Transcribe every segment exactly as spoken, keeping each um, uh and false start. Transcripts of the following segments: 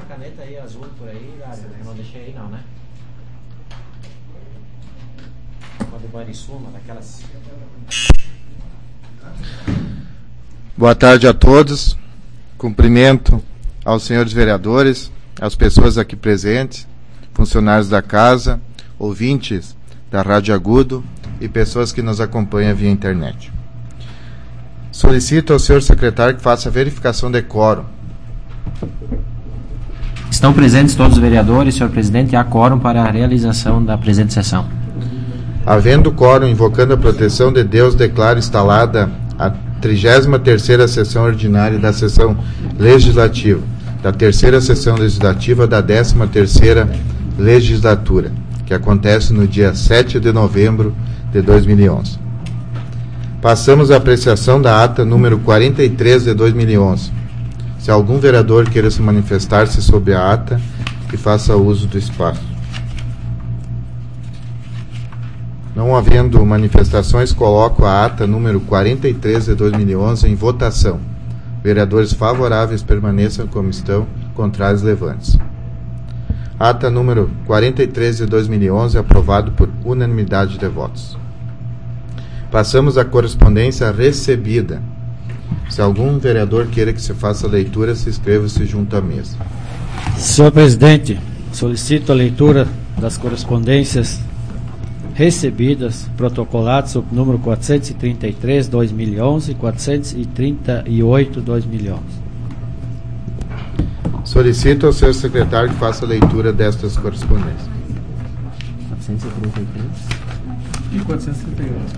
caneta aí azul por aí, Dário? Eu não deixei aí não, né? Pode Barisuma, daquelas. Boa tarde a todos. Cumprimento aos senhores vereadores, às pessoas aqui presentes, funcionários da casa, ouvintes da Rádio Agudo e pessoas que nos acompanham via internet. Solicito ao senhor secretário que faça a verificação de quórum. Estão presentes todos os vereadores, senhor presidente, e há quórum para a realização da presente sessão. Havendo quórum, invocando a proteção de Deus, declaro instalada a trigésima terceira sessão ordinária da sessão legislativa, da terceira sessão legislativa da décima terceira legislatura, que acontece no dia sete de novembro de dois mil e onze. Passamos à apreciação da ata número quarenta e três de dois mil e onze. Se algum vereador queira se manifestar-se sobre a ata, que faça uso do espaço. Não havendo manifestações, coloco a ata número quarenta e três de dois mil e onze em votação. Vereadores favoráveis permaneçam como estão, contrários levantes. Ata número quarenta e três de dois mil e onze, aprovado por unanimidade de votos. Passamos à correspondência recebida. Se algum vereador queira que se faça a leitura, se inscreva-se junto à mesa. Senhor presidente, solicito a leitura das correspondências recebidas, protocoladas sob o número quatrocentos e trinta e três, dois mil e onze e quatrocentos e trinta e oito, dois mil e onze. Solicito ao senhor secretário que faça a leitura destas correspondências. quatrocentos e trinta e três e quatrocentos e trinta e oito.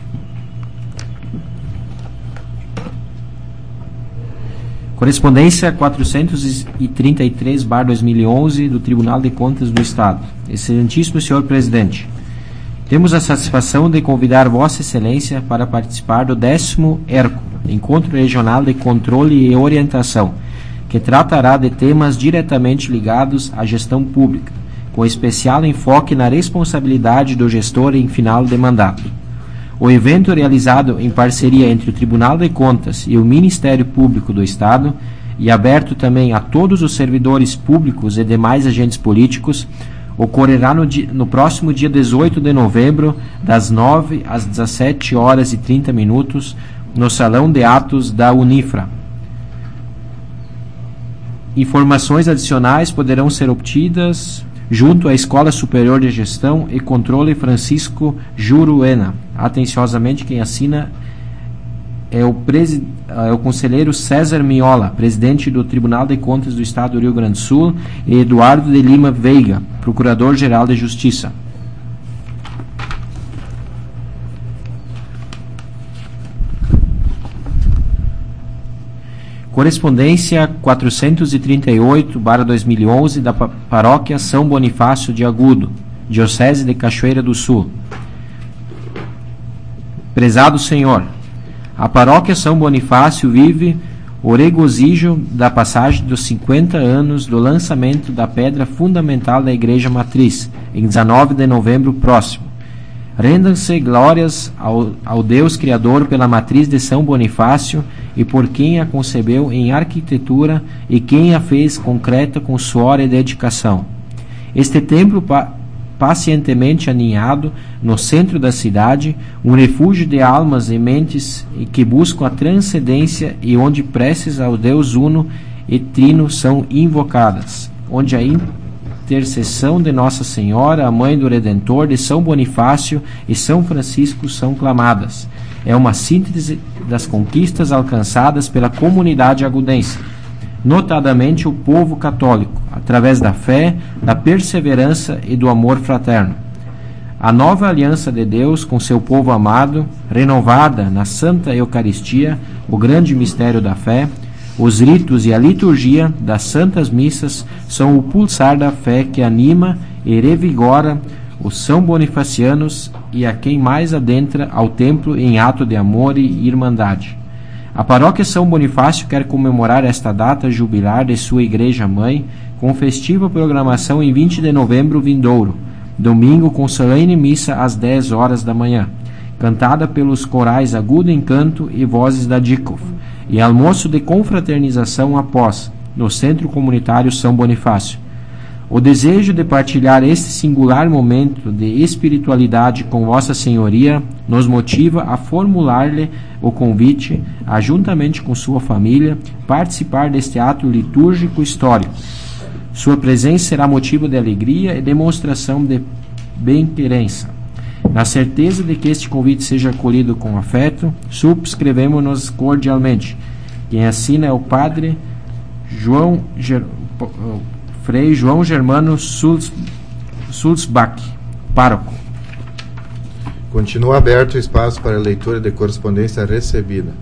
Correspondência quatrocentos e trinta e três barra dois mil e onze do Tribunal de Contas do Estado. Excelentíssimo senhor presidente, temos a satisfação de convidar Vossa Excelência para participar do décimo ERCO, Encontro Regional de Controle e Orientação, que tratará de temas diretamente ligados à gestão pública, com especial enfoque na responsabilidade do gestor em final de mandato. O evento, realizado em parceria entre o Tribunal de Contas e o Ministério Público do Estado, e aberto também a todos os servidores públicos e demais agentes políticos, ocorrerá no, di- no próximo dia dezoito de novembro, das nove às dezessete horas e trinta minutos, no Salão de Atos da Unifra. Informações adicionais poderão ser obtidas junto à Escola Superior de Gestão e Controle Francisco Juruena. Atenciosamente, quem assina é o, presi- é o conselheiro César Miola, presidente do Tribunal de Contas do Estado do Rio Grande do Sul, e Eduardo de Lima Veiga, procurador-geral de Justiça. Correspondência quatrocentos e trinta e oito barra dois mil e onze da Paróquia São Bonifácio de Agudo, Diocese de Cachoeira do Sul. Prezado Senhor, a Paróquia São Bonifácio vive o regozijo da passagem dos cinquenta anos do lançamento da pedra fundamental da Igreja Matriz, em dezenove de novembro próximo. Rendam-se glórias ao, ao Deus Criador pela matriz de São Bonifácio e por quem a concebeu em arquitetura e quem a fez concreta com suor e dedicação. Este templo pa, pacientemente aninhado no centro da cidade, um refúgio de almas e mentes que buscam a transcendência e onde preces ao Deus Uno e Trino são invocadas, onde a intercessão de Nossa Senhora, a Mãe do Redentor, de São Bonifácio e São Francisco são clamadas. É uma síntese das conquistas alcançadas pela comunidade agudense, notadamente o povo católico, através da fé, da perseverança e do amor fraterno. A nova aliança de Deus com seu povo amado, renovada na Santa Eucaristia, o grande mistério da fé, os ritos e a liturgia das santas missas são o pulsar da fé que anima e revigora os são bonifacianos e a quem mais adentra ao templo em ato de amor e irmandade. A paróquia São Bonifácio quer comemorar esta data jubilar de sua igreja-mãe com festiva programação em vinte de novembro vindouro, domingo com solene missa às dez horas da manhã, cantada pelos corais Agudo Encanto e Vozes da Dikov, e almoço de confraternização após, no Centro Comunitário São Bonifácio. O desejo de partilhar este singular momento de espiritualidade com Vossa Senhoria nos motiva a formular-lhe o convite a, juntamente com sua família, participar deste ato litúrgico histórico. Sua presença será motivo de alegria e demonstração de bem-querença. Na certeza de que este convite seja acolhido com afeto, subscrevemos-nos cordialmente. Quem assina é o Padre João Ger... Frei João Germano Sulz... Sulzbach, pároco. Continua aberto o espaço para a leitura de correspondência recebida.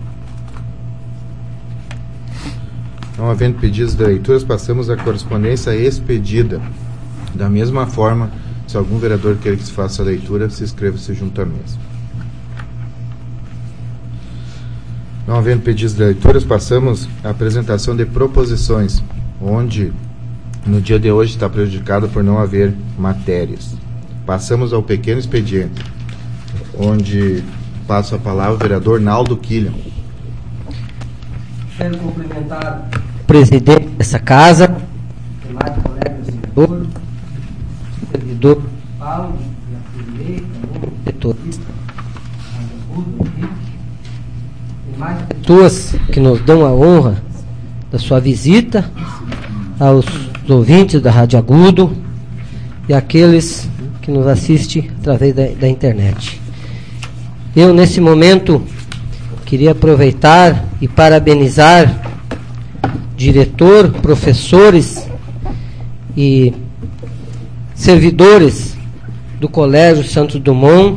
Não havendo pedidos de leituras, passamos à correspondência expedida. Da mesma forma, se algum vereador quer que se faça a leitura, se inscreva-se junto à mesa. Não havendo pedidos de leituras, passamos à apresentação de proposições, onde no dia de hoje está prejudicado por não haver matérias. Passamos ao pequeno expediente, onde passo a palavra ao vereador Naldo Quillian. Quero cumprimentar o presidente dessa casa, demais colegas vereadores, o servidor Paulo, e a direita, o setorista, demais pessoas que nos dão a honra da sua visita, aos ouvintes da Rádio Agudo e aqueles que nos assistem através da, da internet. Eu, nesse momento, queria aproveitar e parabenizar diretor, professores e servidores do Colégio Santos Dumont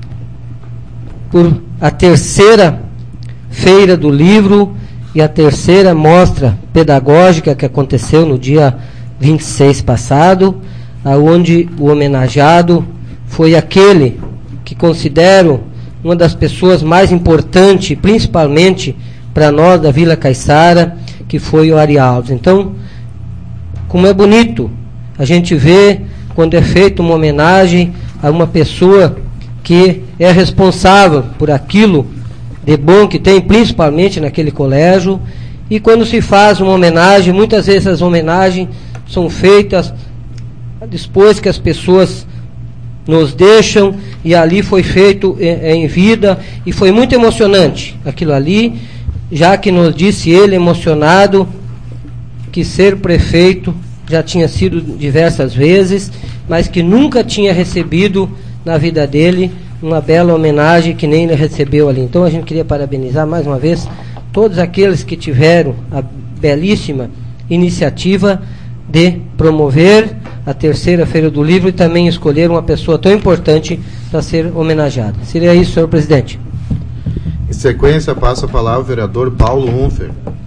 por a terceira feira do livro e a terceira mostra pedagógica que aconteceu no dia vinte e seis passado, onde o homenageado foi aquele que considero uma das pessoas mais importantes, principalmente para nós da Vila Caiçara, que foi o Ari Alves. Então, como é bonito a gente ver quando é feita uma homenagem a uma pessoa que é responsável por aquilo de bom que tem, principalmente naquele colégio. E quando se faz uma homenagem, muitas vezes as homenagens são feitas depois que as pessoas nos deixam, e ali foi feito em, em vida, e foi muito emocionante aquilo ali, já que nos disse ele, emocionado, que ser prefeito já tinha sido diversas vezes, mas que nunca tinha recebido na vida dele uma bela homenagem que nem ele recebeu ali. Então a gente queria parabenizar mais uma vez todos aqueles que tiveram a belíssima iniciativa de promover a terceira Feira do Livro e também escolher uma pessoa tão importante para ser homenageada. Seria isso, senhor presidente. Em sequência, passo a palavra ao vereador Paulo Unfer.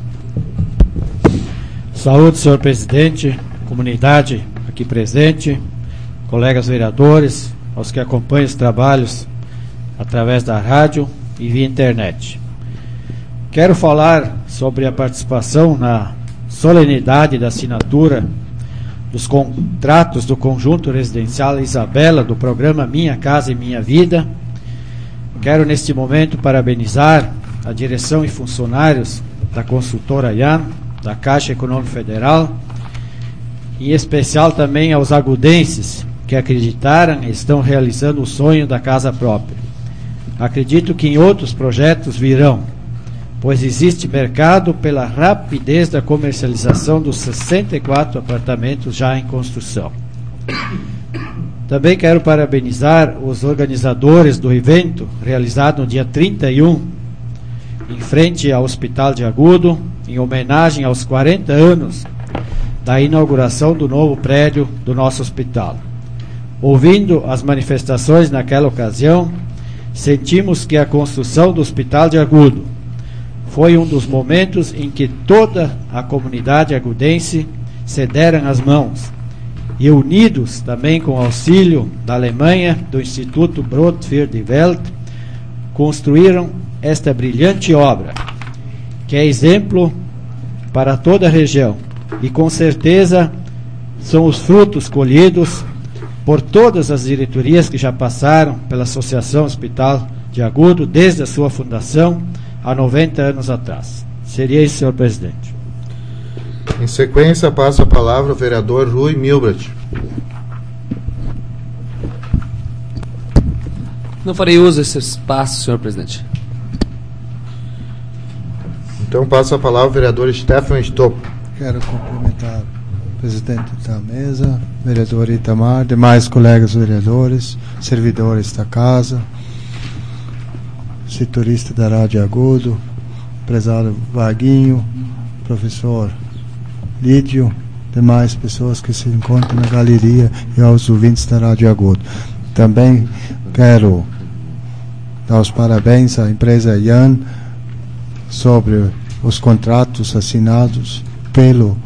Saúde, senhor presidente, comunidade aqui presente, colegas vereadores, aos que acompanham os trabalhos através da rádio e via internet. Quero falar sobre a participação na solenidade da assinatura dos contratos do Conjunto Residencial Isabela, do programa Minha Casa e Minha Vida. Quero, neste momento, parabenizar a direção e funcionários da consultora I A N, da Caixa Econômica Federal, em especial também aos agudenses que acreditaram e estão realizando o sonho da casa própria. Acredito que em outros projetos virão, pois existe mercado pela rapidez da comercialização dos sessenta e quatro apartamentos já em construção. Também quero parabenizar os organizadores do evento, realizado no dia trinta e um, em frente ao Hospital de Agudo, em homenagem aos quarenta anos da inauguração do novo prédio do nosso hospital. Ouvindo as manifestações naquela ocasião, sentimos que a construção do Hospital de Agudo foi um dos momentos em que toda a comunidade agudense se deram as mãos e, unidos também com o auxílio da Alemanha, do Instituto Brot für die Welt, construíram esta brilhante obra, que é exemplo para toda a região, e com certeza são os frutos colhidos por todas as diretorias que já passaram pela Associação Hospital de Agudo desde a sua fundação há noventa anos atrás. Seria isso, senhor presidente. Em sequência, passo a palavra ao vereador Rui Milbrat. Não farei uso desse espaço, senhor presidente. Então passo a palavra ao vereador Stefan Stopp. Quero cumprimentar o presidente da mesa, vereador Itamar, demais colegas vereadores, servidores da casa, setorista da Rádio Agudo, empresário Vaguinho, professor Lídio, demais pessoas que se encontram na galeria e aos ouvintes da Rádio Agudo. Também quero dar os parabéns à empresa Ian sobre os contratos assinados pelo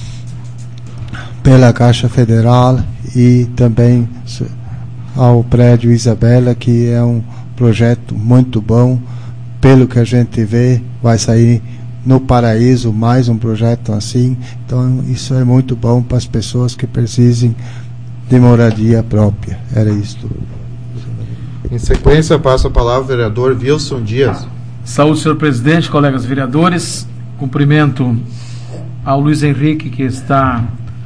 pela Caixa Federal e também ao prédio Isabela, que é um projeto muito bom. Pelo que a gente vê, vai sair no Paraíso mais um projeto assim. Então isso é muito bom para as pessoas que precisem de moradia própria. Era isso. Em sequência, passo a palavra ao vereador Wilson Dias. Saúde, senhor presidente, colegas vereadores. Cumprimento ao Luiz Henrique, que está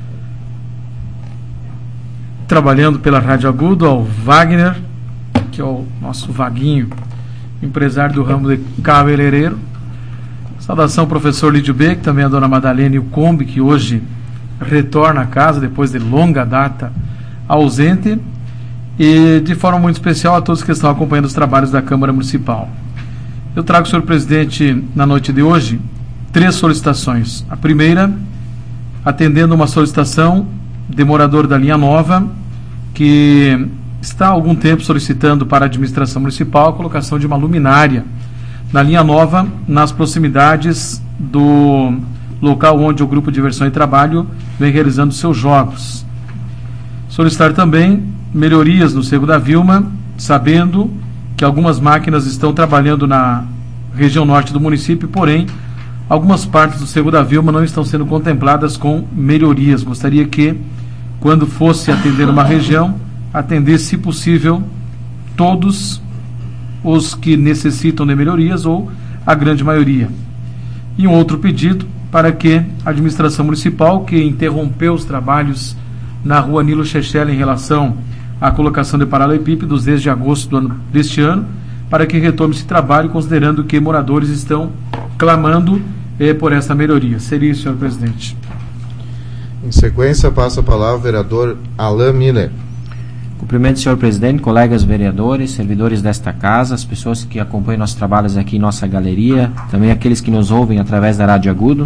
trabalhando pela Rádio Agudo, ao Wagner, que é o nosso Vaguinho, empresário do ramo de cabeleireiro. Saudação ao professor Lídio Beck, também a dona Madalena e o Combi, que hoje retorna à casa depois de longa data ausente. E de forma muito especial a todos que estão acompanhando os trabalhos da Câmara Municipal. Eu trago, senhor presidente, na noite de hoje, três solicitações. A primeira, atendendo uma solicitação de morador da Linha Nova, que está há algum tempo solicitando para a administração municipal a colocação de uma luminária na Linha Nova, nas proximidades do local onde o Grupo de Diversão e Trabalho vem realizando seus jogos. Solicitar também melhorias no Cego da Vilma, sabendo que algumas máquinas estão trabalhando na região norte do município, porém, algumas partes do Cego da Vilma não estão sendo contempladas com melhorias. Gostaria que, quando fosse atender uma região, atendesse, se possível, todos os que necessitam de melhorias ou a grande maioria. E um outro pedido para que a administração municipal, que interrompeu os trabalhos na rua Nilo Chechela em relação à colocação de paralelepípedos desde agosto do ano, deste ano, para que retome esse trabalho, considerando que moradores estão clamando eh, por essa melhoria. Seria isso, senhor presidente. Em sequência, passo a palavra ao vereador Alain Miller. Cumprimento, senhor presidente, colegas vereadores, servidores desta casa, as pessoas que acompanham nossos trabalhos aqui em nossa galeria, também aqueles que nos ouvem através da Rádio Agudo.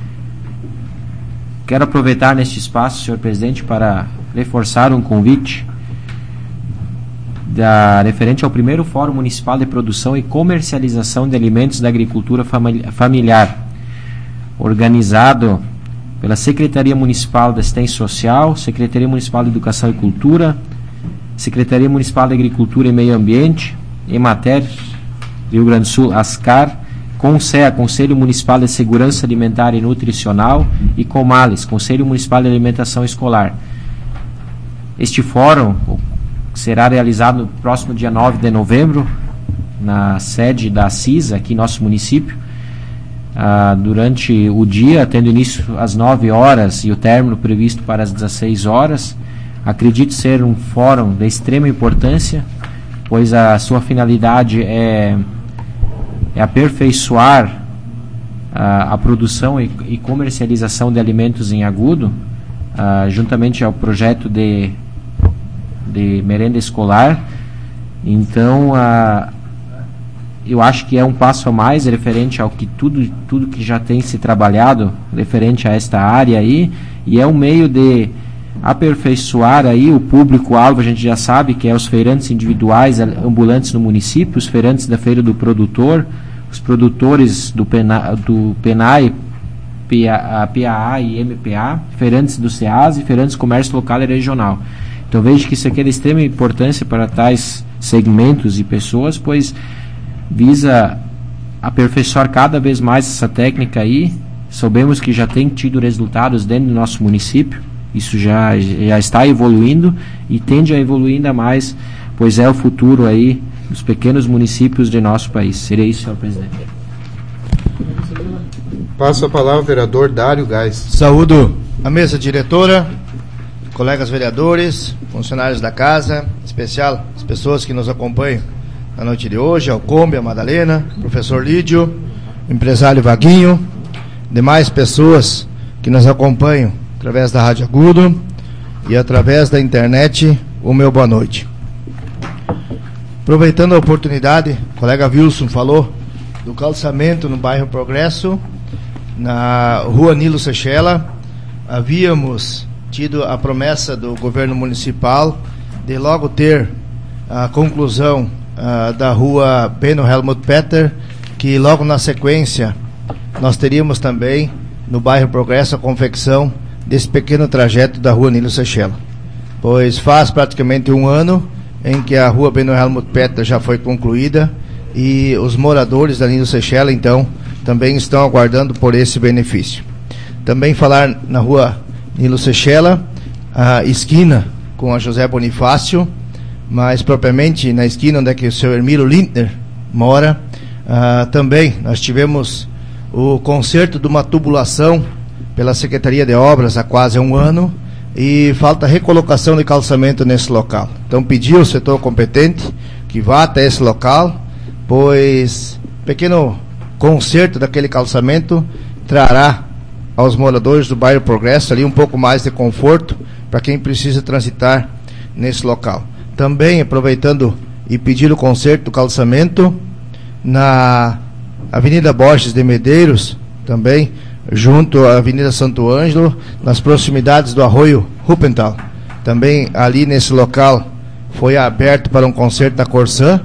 Quero aproveitar neste espaço, senhor presidente, para reforçar um convite da, referente ao primeiro Fórum Municipal de Produção e Comercialização de Alimentos da Agricultura Familiar, organizado pela Secretaria Municipal de Assistência Social, Secretaria Municipal de Educação e Cultura, Secretaria Municipal de Agricultura e Meio Ambiente, Emater, Rio Grande do Sul, ASCAR, CONSEA, Conselho Municipal de Segurança Alimentar e Nutricional, e COMALES, Conselho Municipal de Alimentação Escolar. Este fórum será realizado no próximo dia nove de novembro, na sede da CISA, aqui em nosso município, ah, durante o dia, tendo início às nove horas e o término previsto para as dezesseis horas. Acredito ser um fórum de extrema importância, pois a sua finalidade é, é aperfeiçoar a, a produção e, e comercialização de alimentos em Agudo, ah, juntamente ao projeto de de merenda escolar. Então, uh, eu acho que é um passo a mais referente ao que tudo, tudo que já tem se trabalhado referente a esta área aí, e é um meio de aperfeiçoar aí o público-alvo. A gente já sabe que é os feirantes individuais ambulantes no município, os feirantes da Feira do Produtor, os produtores do, Pena, do PENAI, P A A e M P A, feirantes do SEAS e feirantes do Comércio Local e Regional. Então vejo que isso aqui é de extrema importância para tais segmentos e pessoas, pois visa aperfeiçoar cada vez mais essa técnica aí. Sabemos que já tem tido resultados dentro do nosso município, isso já, já está evoluindo e tende a evoluir ainda mais, pois é o futuro aí dos pequenos municípios de nosso país. Seria isso, senhor presidente. Passo a palavra ao vereador Dário Gás. Saúdo a mesa diretora, colegas vereadores, funcionários da casa, em especial as pessoas que nos acompanham na noite de hoje, ao Combe, a Madalena, professor Lídio, o empresário Vaguinho, demais pessoas que nos acompanham através da Rádio Agudo e através da internet, o meu boa noite. Aproveitando a oportunidade, o colega Wilson falou do calçamento no bairro Progresso, na rua Nilo Sechela. Havíamos tido a promessa do governo municipal de logo ter a conclusão uh, da rua Beno Helmut Petter, que logo na sequência nós teríamos também no bairro Progresso a confecção desse pequeno trajeto da rua Nilo Sechela, pois faz praticamente um ano em que a rua Beno Helmut Petter já foi concluída e os moradores da Nilo Sechela então também estão aguardando por esse benefício. Também falar na rua Nilo Sechela, a esquina com a José Bonifácio, mais propriamente na esquina onde é que o senhor Hermílio Lindner mora. Uh, também nós tivemos o conserto de uma tubulação pela Secretaria de Obras há quase um ano e falta recolocação de calçamento nesse local. Então pedi ao setor competente que vá até esse local, pois pequeno conserto daquele calçamento trará aos moradores do bairro Progresso ali um pouco mais de conforto para quem precisa transitar nesse local. Também aproveitando e pedir o conserto do calçamento na Avenida Borges de Medeiros, também junto à Avenida Santo Ângelo, nas proximidades do Arroio Ruppental. Também ali nesse local foi aberto para um conserto da Corsã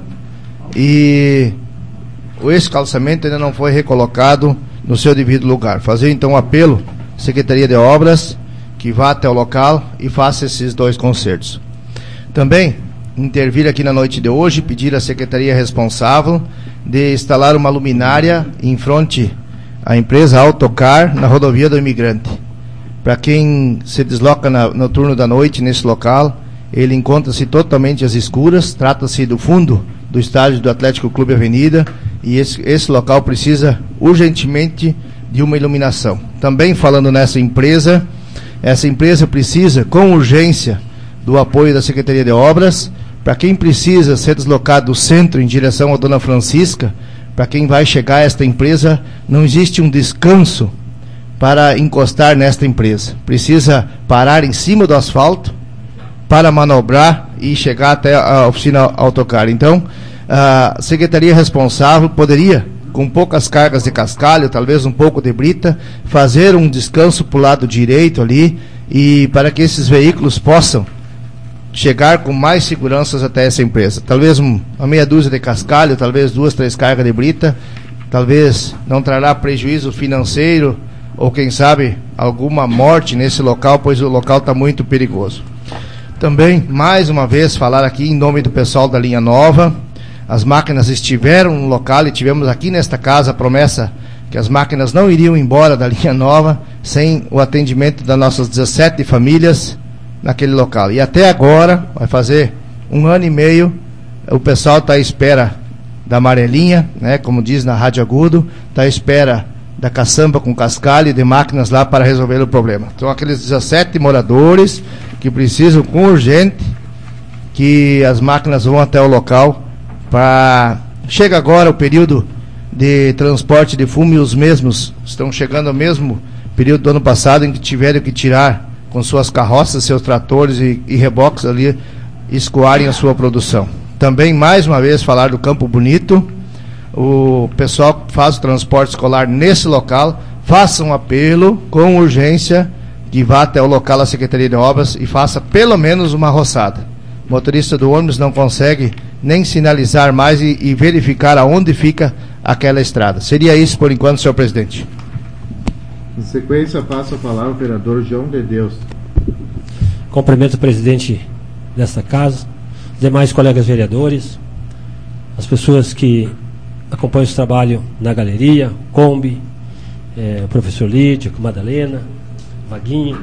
e esse calçamento ainda não foi recolocado no seu devido lugar. Fazer então um apelo à Secretaria de Obras que vá até o local e faça esses dois consertos. Também intervir aqui na noite de hoje, pedir à Secretaria responsável de instalar uma luminária em frente à empresa Autocar na rodovia do Imigrante. Para quem se desloca na, no turno da noite nesse local, ele encontra-se totalmente às escuras, trata-se do fundo do estádio do Atlético Clube Avenida e esse, esse local precisa urgentemente de uma iluminação. Também falando nessa empresa, essa empresa precisa com urgência do apoio da Secretaria de Obras. Para quem precisa ser deslocado do centro em direção à Dona Francisca, para quem vai chegar a esta empresa, não existe um descanso para encostar nesta empresa. Precisa parar em cima do asfalto para manobrar e chegar até a oficina Autocar. Então, a secretaria responsável poderia, com poucas cargas de cascalho, talvez um pouco de brita, fazer um descanso para o lado direito ali, e para que esses veículos possam chegar com mais seguranças até essa empresa. Talvez um, uma meia dúzia de cascalho, talvez duas, três cargas de brita, talvez não trará prejuízo financeiro, ou quem sabe alguma morte nesse local, pois o local está muito perigoso. Também, mais uma vez, falar aqui em nome do pessoal da linha nova. As máquinas estiveram no local e tivemos aqui nesta casa a promessa que as máquinas não iriam embora da linha nova sem o atendimento das nossas dezessete famílias naquele local. E até agora, vai fazer um ano e meio, o pessoal está à espera da amarelinha, né, como diz na Rádio Agudo, está à espera da caçamba com cascalho e de máquinas lá para resolver o problema. Então, aqueles dezessete moradores que precisam com urgente que as máquinas vão até o local para... Chega agora o período de transporte de fumo e os mesmos estão chegando ao mesmo período do ano passado em que tiveram que tirar com suas carroças, seus tratores e, e reboques ali, escoarem a sua produção. Também, mais uma vez, falar do Campo Bonito. O pessoal que faz o transporte escolar nesse local, faça um apelo com urgência que vá até o local da Secretaria de Obras e faça pelo menos uma roçada. O motorista do ônibus não consegue nem sinalizar mais e, e verificar aonde fica aquela estrada. Seria isso por enquanto, senhor presidente. Em sequência, passo a palavra ao vereador João de Deus. Cumprimento o presidente desta casa, demais colegas vereadores, as pessoas que acompanham esse trabalho na galeria, Combi, é, o professor Lídio, Madalena, Vaguinho,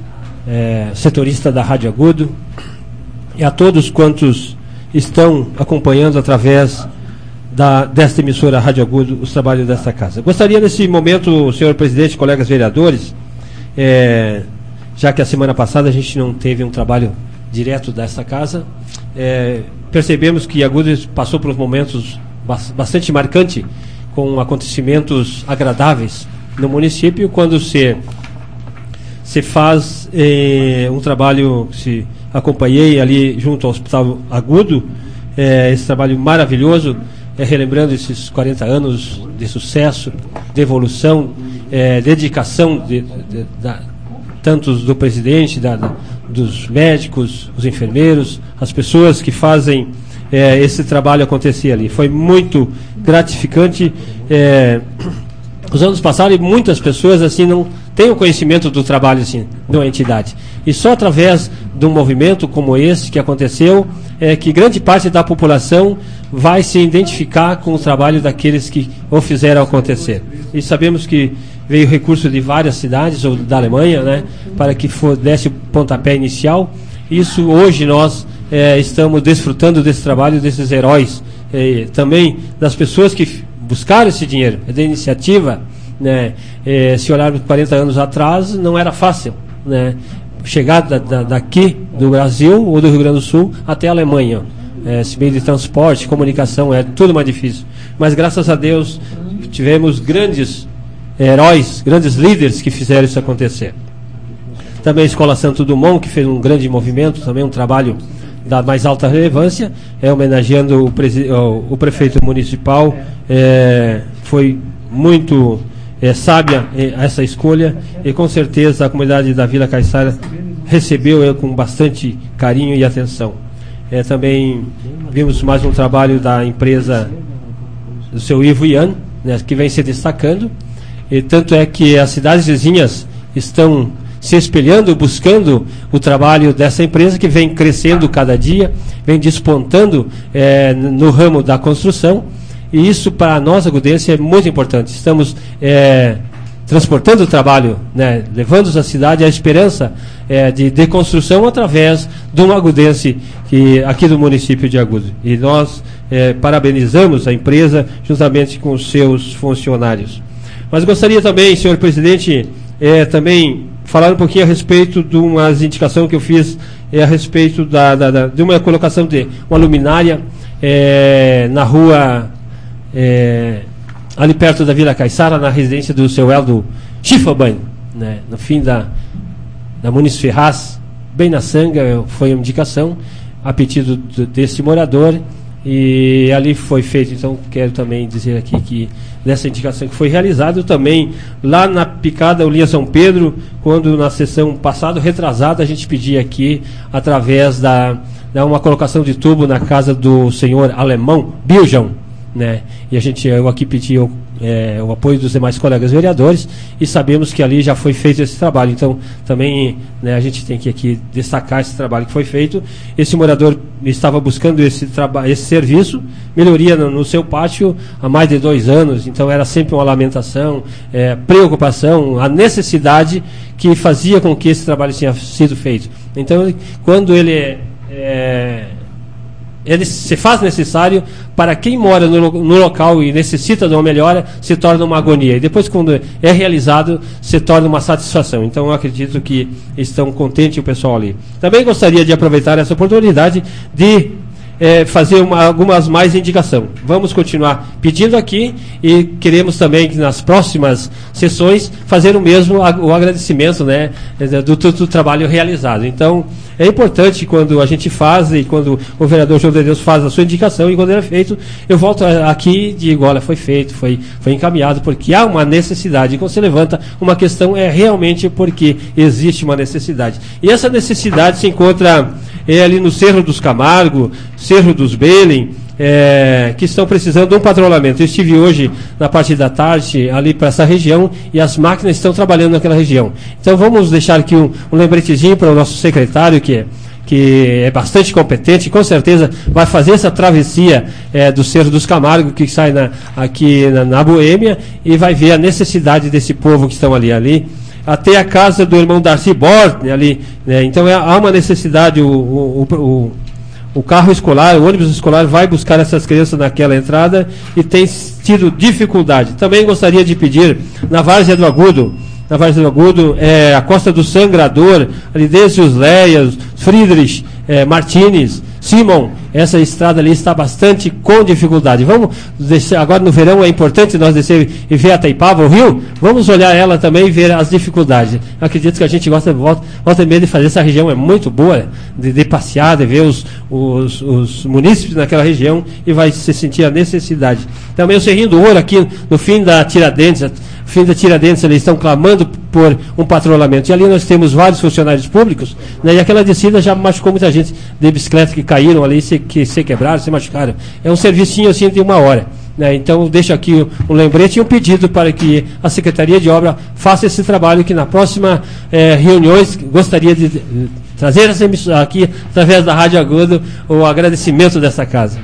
é, setorista da Rádio Agudo, e a todos quantos estão acompanhando através da, desta emissora Rádio Agudo, os trabalhos desta casa. Gostaria nesse momento, senhor presidente, colegas vereadores, é, já que a semana passada a gente não teve um trabalho direto dessa casa, é, percebemos que Agudo passou por momentos bastante marcantes, com acontecimentos agradáveis no município, quando se, se faz é, um trabalho, se acompanhei ali junto ao Hospital Agudo, é, esse trabalho maravilhoso, é, relembrando esses quarenta anos de sucesso, de evolução, é, dedicação de, de, de, da, tanto do presidente, da, da, dos médicos, os enfermeiros, as pessoas que fazem é, esse trabalho acontecer ali. Foi muito gratificante. É, os anos passaram e muitas pessoas assim não têm o conhecimento do trabalho assim, de uma entidade. E só através de um movimento como esse que aconteceu, é que grande parte da população vai se identificar com o trabalho daqueles que o fizeram acontecer. E sabemos que veio recurso de várias cidades, ou da Alemanha, né, para que for, desse o pontapé inicial. Isso hoje nós é, estamos desfrutando desse trabalho, desses heróis, é, também das pessoas que buscaram esse dinheiro, da iniciativa, né, é, se olharmos quarenta anos atrás, não era fácil, né, chegar da, da, daqui do Brasil ou do Rio Grande do Sul até a Alemanha. É, esse meio de transporte, comunicação, é tudo mais difícil. Mas graças a Deus tivemos grandes heróis, grandes líderes que fizeram isso acontecer. Também a Escola Santo Dumont, que fez um grande movimento, também um trabalho da mais alta relevância, é, homenageando o, presi- o, o prefeito municipal. É, foi muito é, sábia é, essa escolha, e com certeza a comunidade da Vila Caiçara recebeu ele com bastante carinho e atenção. É, também vimos mais um trabalho da empresa do seu Ivo Ian, né, que vem se destacando, e tanto é que as cidades vizinhas estão se espelhando, buscando o trabalho dessa empresa, que vem crescendo cada dia, vem despontando é, no ramo da construção, e isso para nós agudenses é muito importante. Estamos é, transportando o trabalho, né, levando à cidade a esperança é, de, de construção através de um agudense que, aqui do município de Agudo. E nós é, parabenizamos a empresa juntamente com os seus funcionários. Mas gostaria também, senhor presidente, é, também falar um pouquinho a respeito de uma indicação que eu fiz é, a respeito da, da, da, de uma colocação de uma luminária é, na rua é, ali perto da Vila Caiçara, na residência do seu Eldo Schiffelbein, né, no fim da, da Muniz Ferraz, bem na Sanga, foi uma indicação a pedido de, desse morador, e ali foi feito. Então quero também dizer aqui que nessa indicação que foi realizada, também lá na Picada Ulinha São Pedro, quando na sessão passada, retrasada, a gente pedia aqui, através da, da uma colocação de tubo na casa do senhor alemão Biljão, né? E a gente, eu aqui pedi o, é, o apoio dos demais colegas vereadores, e sabemos que ali já foi feito esse trabalho. Então também, né, a gente tem que aqui destacar esse trabalho que foi feito. Esse morador estava buscando esse, traba- esse serviço, melhoria no, no seu pátio há mais de dois anos, então era sempre uma lamentação, é, preocupação, a necessidade que fazia com que esse trabalho tenha sido feito. Então, quando ele é, ele se faz necessário, para quem mora no, no local e necessita de uma melhora, se torna uma agonia. E depois, quando é realizado, se torna uma satisfação. Então, eu acredito que estão contentes o pessoal ali. Também gostaria de aproveitar essa oportunidade de é, fazer uma, algumas mais indicações. Vamos continuar pedindo aqui, e queremos também que nas próximas sessões fazer o mesmo, o agradecimento, né, do, do, do trabalho realizado. Então, é importante quando a gente faz, e quando o vereador João de Deus faz a sua indicação, e quando ele é feito, eu volto aqui e digo, olha, foi feito, foi, foi encaminhado, porque há uma necessidade. E quando se levanta uma questão, é realmente porque existe uma necessidade. E essa necessidade se encontra é, ali no Cerro dos Camargo, Cerro dos Belém, É, que estão precisando de um patrulhamento. Eu estive hoje, na parte da tarde, ali para essa região, e as máquinas estão trabalhando naquela região. Então vamos deixar aqui um, um lembretezinho para o nosso secretário, que é, que é bastante competente, com certeza vai fazer essa travessia é, do Cerro dos Camargo, que sai na, aqui na, na Boêmia, e vai ver a necessidade desse povo que estão ali, ali até a casa do irmão Darcy Borne ali, né? Então é, há uma necessidade. o, o, o o carro escolar, o ônibus escolar vai buscar essas crianças naquela entrada e tem tido dificuldade. Também gostaria de pedir, na Várzea do Agudo, na Várzea do Agudo, é, a Costa do Sangrador, ali desde os Leias, Friedrich, é, Martins, Simon, essa estrada ali está bastante com dificuldade. Vamos deixar, agora no verão é importante nós descer e ver a Taipava, o rio, vamos olhar ela também e ver as dificuldades. Acredito que a gente gosta, volta, volta mesmo de fazer, essa região é muito boa, de, de passear, de ver os, os, os munícipes naquela região e vai se sentir a necessidade. Também o Cerrinho do Ouro aqui no fim da Tiradentes, fim da Tiradentes, eles estão clamando por um patrulhamento. E ali nós temos vários funcionários públicos, né, e aquela descida já machucou muita gente de bicicleta que caíram ali, se, que se quebraram, se machucaram. É um servicinho assim de uma hora. Né, então, deixo aqui um, um lembrete e um pedido para que a Secretaria de Obra faça esse trabalho, que na próxima eh, reuniões gostaria de, de trazer essa emissora aqui, através da Rádio Agudo, o agradecimento dessa casa.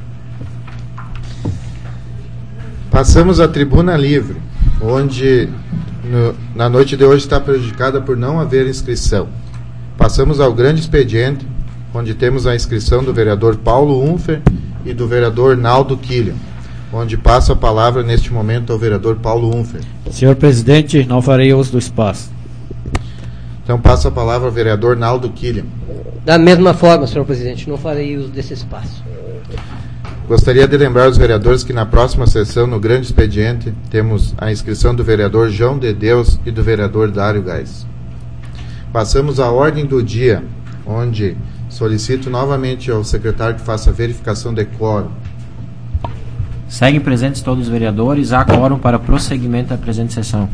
Passamos à tribuna livre, onde no, na noite de hoje está prejudicada por não haver inscrição. Passamos ao grande expediente, onde temos a inscrição do vereador Paulo Unfer e do vereador Naldo Killian, onde passo a palavra neste momento ao vereador Paulo Unfer. Senhor presidente, não farei uso do espaço. Então passo a palavra ao vereador Naldo Killian. Da mesma forma, senhor presidente, não farei uso desse espaço. Gostaria de lembrar os vereadores que na próxima sessão, no grande expediente, temos a inscrição do vereador João de Deus e do vereador Dário Gás. Passamos à ordem do dia, onde solicito novamente ao secretário que faça a verificação de quórum. Seguem presentes todos os vereadores. Há quórum para prosseguimento da presente sessão.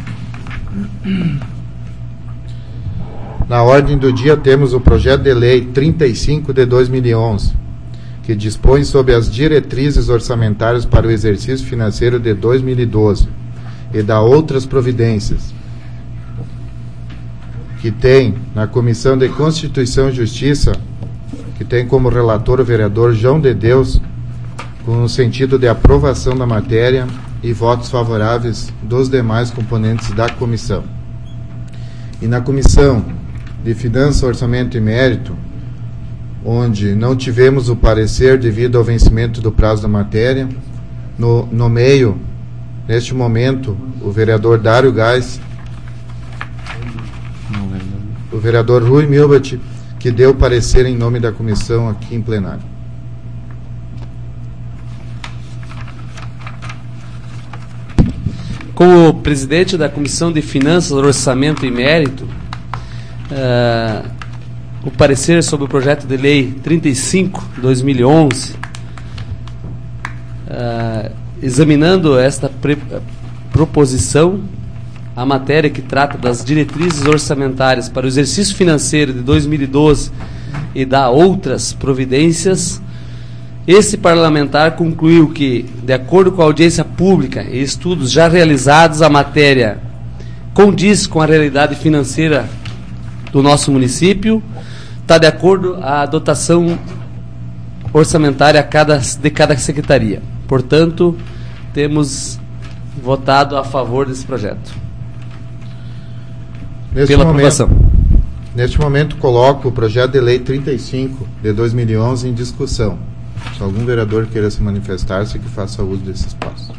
Na ordem do dia temos o projeto de lei trinta e cinco de dois mil e onze, que dispõe sobre as diretrizes orçamentárias para o exercício financeiro de dois mil e doze e dá outras providências, que tem na Comissão de Constituição e Justiça, que tem como relator o vereador João de Deus, com o sentido de aprovação da matéria e votos favoráveis dos demais componentes da comissão. E na Comissão de Finanças, Orçamento e Mérito, onde não tivemos o parecer devido ao vencimento do prazo da matéria, no, no meio, neste momento, o vereador Dário Gás, o vereador Rui Milbert, que deu parecer em nome da comissão aqui em plenário. Como presidente da Comissão de Finanças, Orçamento e Mérito, uh, o parecer sobre o projeto de lei trinta e cinco de dois mil e onze, uh, examinando esta pre- proposição, a matéria que trata das diretrizes orçamentárias para o exercício financeiro de dois mil e doze e dá outras providências, esse parlamentar concluiu que, de acordo com a audiência pública e estudos já realizados, a matéria condiz com a realidade financeira do nosso município, está de acordo à dotação orçamentária cada, de cada secretaria. Portanto, temos votado a favor desse projeto. Neste Pela momento, aprovação. Neste momento, coloco o projeto de lei trinta e cinco de dois mil e onze em discussão. Se algum vereador queira se manifestar-se, que faça uso desse espaço.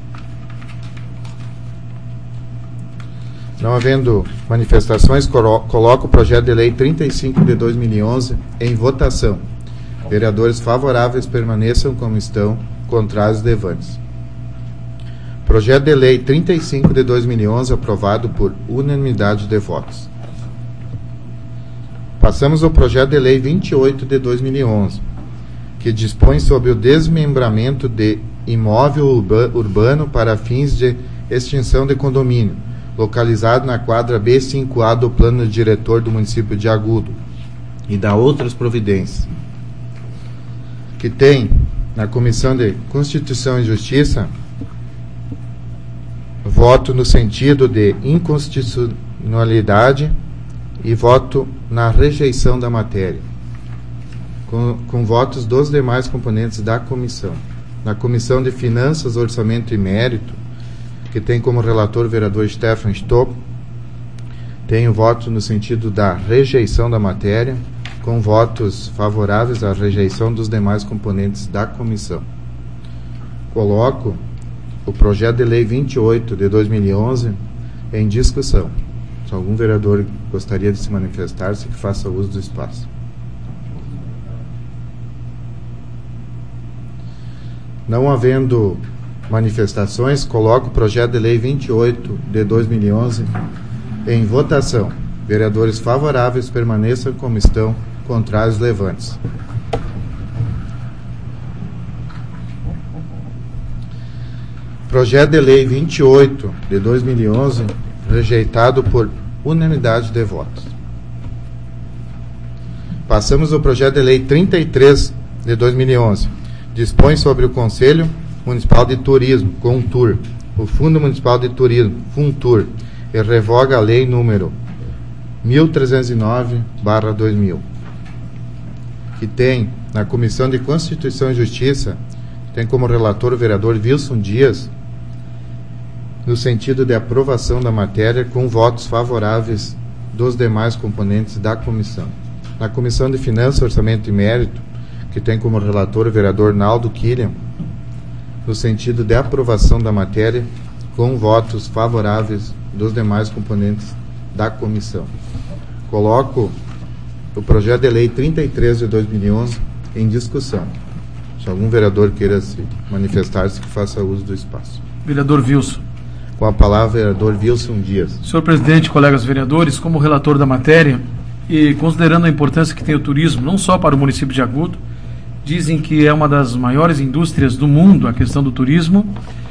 Não havendo manifestações, coloco o projeto de lei trinta e cinco de dois mil e onze em votação. Vereadores favoráveis permaneçam como estão, contrários levantes. Projeto de lei trinta e cinco de dois mil e onze aprovado por unanimidade de votos. Passamos ao projeto de lei vinte e oito de dois mil e onze, que dispõe sobre o desmembramento de imóvel urba, urbano para fins de extinção de condomínio, localizado na quadra B cinco A do plano diretor do município de Agudo, e dá outras providências, que tem na Comissão de Constituição e Justiça voto no sentido de inconstitucionalidade e voto na rejeição da matéria, com, com votos dos demais componentes da comissão. Na Comissão de Finanças, Orçamento e Mérito, que tem como relator o vereador Stefan Stopp, tem o voto no sentido da rejeição da matéria com votos favoráveis à rejeição dos demais componentes da comissão. Coloco o projeto de lei vinte e oito de dois mil e onze em discussão. Se algum vereador gostaria de se manifestar-se, que faça uso do espaço. Não havendo manifestações, coloco o projeto de lei vinte e oito de dois mil e onze em votação. Vereadores favoráveis permaneçam como estão, contrários levantes. Projeto de lei vinte e oito de dois mil e onze rejeitado por unanimidade de votos. Passamos ao projeto de lei trinta e três de dois mil e onze. Dispõe sobre o Conselho Municipal de Turismo, CONTUR, o Fundo Municipal de Turismo, FUNTUR, e revoga a lei número mil trezentos e nove barra dois mil, que tem na Comissão de Constituição e Justiça, tem como relator o vereador Wilson Dias, no sentido de aprovação da matéria com votos favoráveis dos demais componentes da comissão. Na Comissão de Finanças, Orçamento e Mérito, que tem como relator o vereador Naldo Killian, no sentido de aprovação da matéria com votos favoráveis dos demais componentes da comissão. Coloco o projeto de lei trinta e três de dois mil e onze em discussão. Se algum vereador queira se manifestar-se, que faça uso do espaço. Vereador Wilson. Com a palavra, vereador Wilson Dias. Senhor presidente, colegas vereadores, como relator da matéria, e considerando a importância que tem o turismo, não só para o município de Agudo, dizem que é uma das maiores indústrias do mundo a questão do turismo,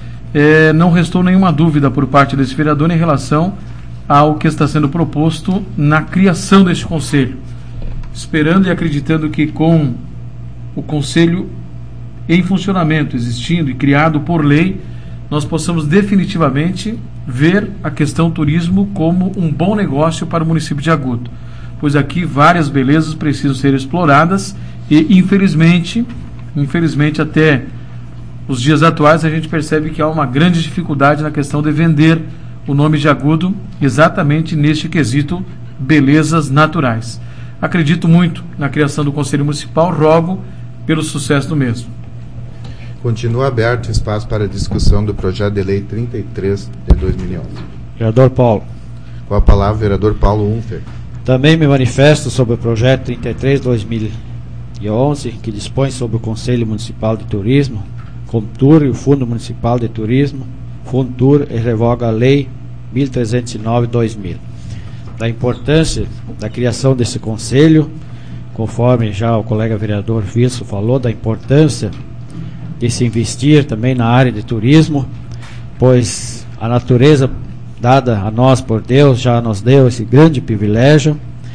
é, não restou nenhuma dúvida por parte desse vereador em relação ao que está sendo proposto na criação deste conselho, esperando e acreditando que com o conselho em funcionamento, existindo e criado por lei, nós possamos definitivamente ver a questão turismo como um bom negócio para o município de Agudo, pois aqui várias belezas precisam ser exploradas e infelizmente, infelizmente até os dias atuais a gente percebe que há uma grande dificuldade na questão de vender o nome de Agudo exatamente neste quesito belezas naturais. Acredito muito na criação do Conselho Municipal, rogo pelo sucesso do mesmo. Continua aberto o espaço para discussão do projeto de lei trinta e três de dois mil e onze. Vereador Paulo. Com a palavra, vereador Paulo Unfer. Também me manifesto sobre o projeto trinta e três de dois mil e onze, que dispõe sobre o Conselho Municipal de Turismo, CONTUR e o Fundo Municipal de Turismo, FUNTUR, e revoga a Lei mil trezentos e nove de dois mil. Da importância da criação desse conselho, conforme já o colega vereador Wilson falou, da importância de se investir também na área de turismo, pois a natureza dada a nós por Deus já nos deu esse grande privilégio,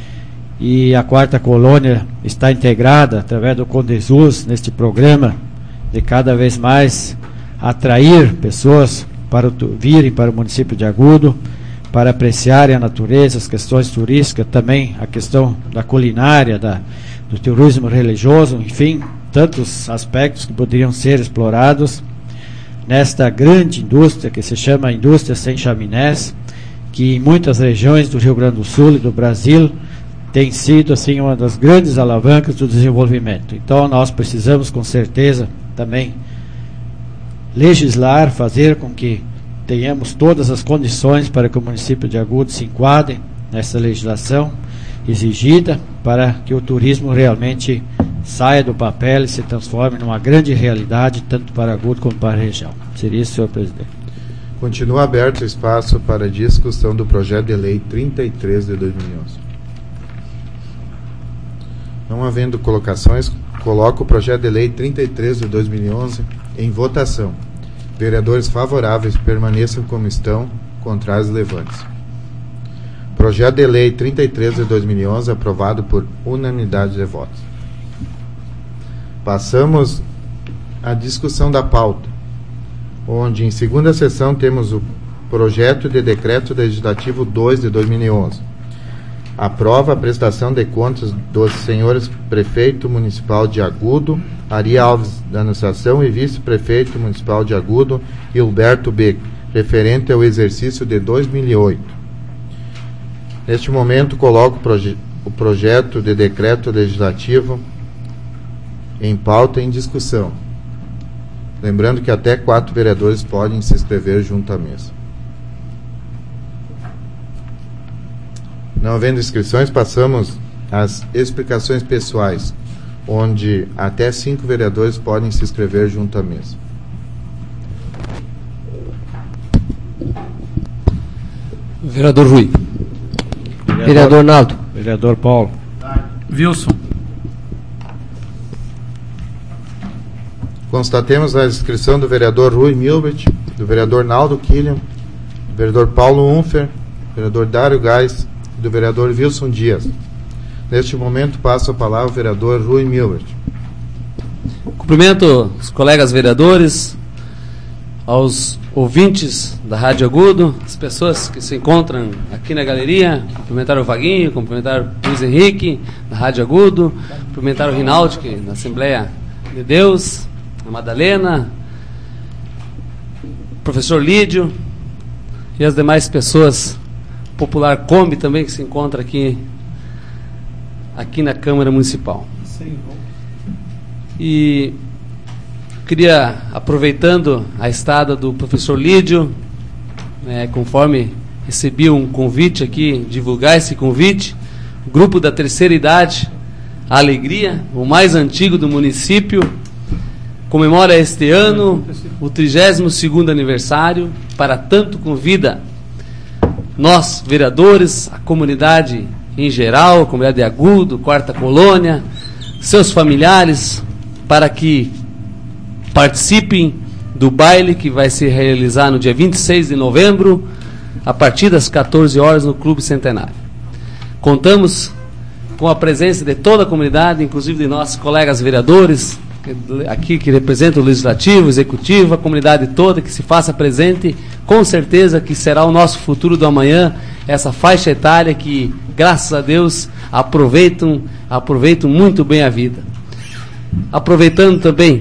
e a Quarta Colônia está integrada através do CONDESUS neste programa de cada vez mais atrair pessoas para o, virem para o município de Agudo, para apreciarem a natureza, as questões turísticas, também a questão da culinária, da, do turismo religioso, enfim, tantos aspectos que poderiam ser explorados nesta grande indústria que se chama Indústria Sem Chaminés, que em muitas regiões do Rio Grande do Sul e do Brasil tem sido assim uma das grandes alavancas do desenvolvimento. Então nós precisamos com certeza também legislar, fazer com que tenhamos todas as condições para que o município de Agudo se enquadre nessa legislação exigida, para que o turismo realmente saia do papel e se transforme numa grande realidade, tanto para Agudo como para a região. Seria isso, senhor presidente. Continua aberto o espaço para discussão do projeto de lei trinta e três de dois mil e onze. Não havendo colocações, coloco o projeto de lei trinta e três de dois mil e onze em votação. Vereadores favoráveis permaneçam como estão, contrários levantes. Projeto de lei trinta e três de dois mil e onze aprovado por unanimidade de votos. Passamos à discussão da pauta, onde em segunda sessão temos o projeto de decreto legislativo dois de dois mil e onze. Aprova a prestação de contas dos senhores prefeito municipal de Agudo, Ari Alves da Anunciação, e vice-prefeito municipal de Agudo, Gilberto Beck, referente ao exercício de dois mil e oito. Neste momento, coloco o proje- o projeto de decreto legislativo em pauta e em discussão. Lembrando que até quatro vereadores podem se inscrever junto à mesa. Não havendo inscrições, passamos às explicações pessoais, onde até cinco vereadores podem se inscrever junto à mesa. Vereador Rui. Vereador, Vereador Naldo. Vereador Paulo. Wilson. Constatemos a inscrição do vereador Rui Milbert, do vereador Naldo Killian, do vereador Paulo Unfer, do vereador Dário Gás e do vereador Wilson Dias. Neste momento, passo a palavra ao vereador Rui Milbert. Cumprimento os colegas vereadores, aos ouvintes da Rádio Agudo, as pessoas que se encontram aqui na galeria, cumprimentar o Vaguinho, cumprimentar o Luiz Henrique, da Rádio Agudo, cumprimentar o Rinaldi, que na Assembleia de Deus, a Madalena, o professor Lídio e as demais pessoas, popular Kombi também, que se encontra aqui, aqui na Câmara Municipal. E queria, aproveitando a estada do professor Lídio, né, conforme recebi um convite aqui, divulgar esse convite, o grupo da terceira idade, a Alegria, o mais antigo do município, comemora este ano o trigésimo segundo aniversário. Para tanto, convida nós, vereadores, a comunidade em geral, a comunidade de Agudo, Quarta Colônia, seus familiares, para que participem do baile que vai se realizar no dia vinte e seis de novembro, a partir das quatorze horas, no Clube Centenário. Contamos com a presença de toda a comunidade, inclusive de nossos colegas vereadores, aqui que representam o Legislativo, o Executivo, a comunidade toda que se faça presente, com certeza que será o nosso futuro do amanhã, essa faixa etária que, graças a Deus, aproveitam, aproveitam muito bem a vida. Aproveitando também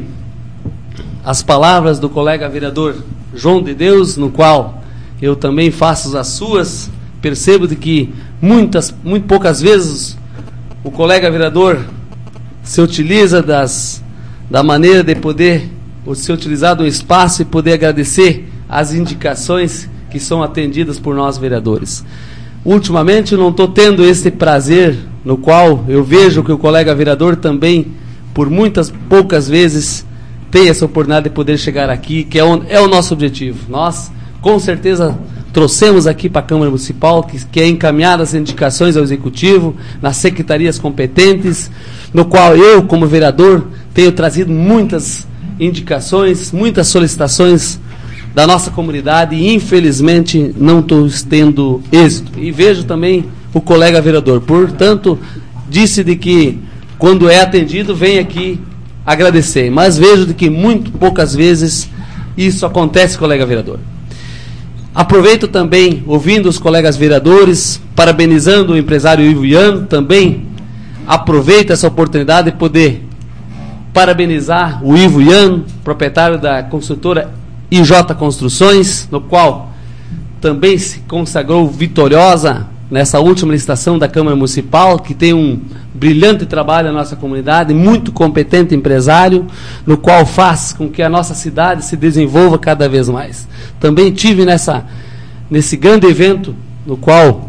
as palavras do colega vereador João de Deus, no qual eu também faço as suas, percebo de que muitas, muito poucas vezes o colega vereador se utiliza das, da maneira de poder ser utilizado um espaço e poder agradecer as indicações que são atendidas por nós vereadores. Ultimamente eu não estou tendo esse prazer, no qual eu vejo que o colega vereador também, por muitas poucas vezes, tem essa oportunidade de poder chegar aqui, que é o, é o nosso objetivo. Nós, com certeza, trouxemos aqui para a Câmara Municipal, que, que é encaminhar as indicações ao Executivo, nas secretarias competentes, no qual eu, como vereador, tenho trazido muitas indicações, muitas solicitações da nossa comunidade e, infelizmente, não estou tendo êxito. E vejo também o colega vereador. Portanto, disse de que, quando é atendido, vem aqui agradecer. Mas vejo de que, muito poucas vezes, isso acontece, colega vereador. Aproveito também, ouvindo os colegas vereadores, parabenizando o empresário Ivo Ian, também aproveito essa oportunidade de poder parabenizar o Ivo Ian, proprietário da construtora I J Construções, no qual também se consagrou vitoriosa nessa última licitação da Câmara Municipal, que tem um brilhante trabalho na nossa comunidade, muito competente empresário, no qual faz com que a nossa cidade se desenvolva cada vez mais. Também tive nessa, nesse grande evento, no qual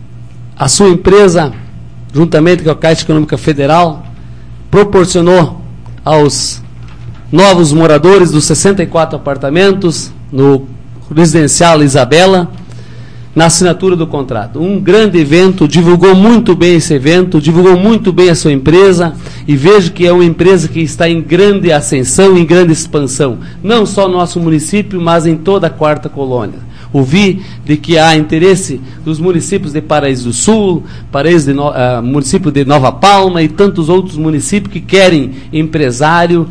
a sua empresa, juntamente com a Caixa Econômica Federal, proporcionou aos novos moradores dos sessenta e quatro apartamentos no residencial Isabela, na assinatura do contrato. Um grande evento, divulgou muito bem esse evento, divulgou muito bem a sua empresa, e vejo que é uma empresa que está em grande ascensão, em grande expansão, não só no nosso município, mas em toda a Quarta Colônia. Ouvi de que há interesse dos municípios de Paraíso do Sul, Paraíso de no, uh, município de Nova Palma e tantos outros municípios que querem empresário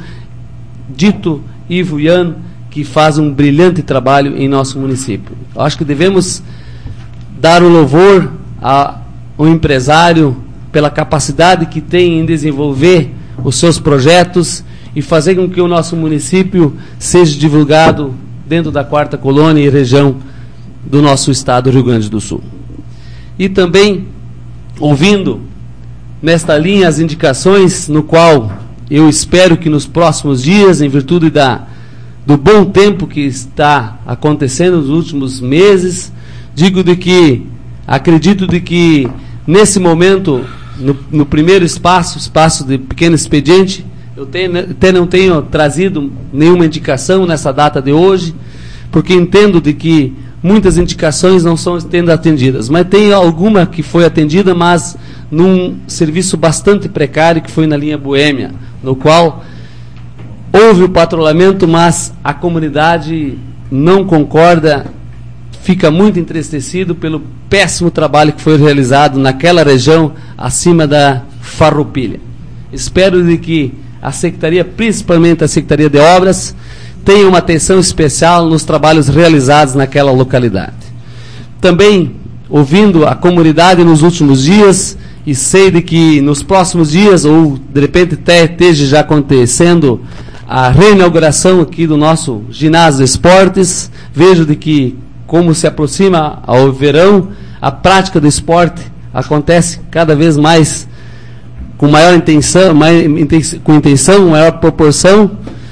dito Ivo Ian, que faz um brilhante trabalho em nosso município. Eu acho que devemos dar o louvor ao empresário pela capacidade que tem em desenvolver os seus projetos e fazer com que o nosso município seja divulgado dentro da Quarta Colônia e região do nosso estado do Rio Grande do Sul. E também, ouvindo nesta linha as indicações, no qual eu espero que nos próximos dias, em virtude da, do bom tempo que está acontecendo nos últimos meses, digo de que, acredito de que nesse momento, no, no primeiro espaço, espaço de pequeno expediente, eu tenho, até não tenho trazido nenhuma indicação nessa data de hoje, porque entendo de que muitas indicações não estão sendo atendidas, mas tem alguma que foi atendida, mas num serviço bastante precário, que foi na linha Boêmia, no qual houve o patrulhamento, mas a comunidade não concorda, fica muito entristecido pelo péssimo trabalho que foi realizado naquela região acima da Farroupilha. Espero de que a Secretaria, principalmente a Secretaria de Obras, tenha uma atenção especial nos trabalhos realizados naquela localidade. Também, ouvindo a comunidade nos últimos dias, e sei de que nos próximos dias, ou de repente até esteja já acontecendo a reinauguração aqui do nosso ginásio de esportes, vejo de que, como se aproxima ao verão, a prática do esporte acontece cada vez mais com maior intenção, mais, com intenção, maior proporção.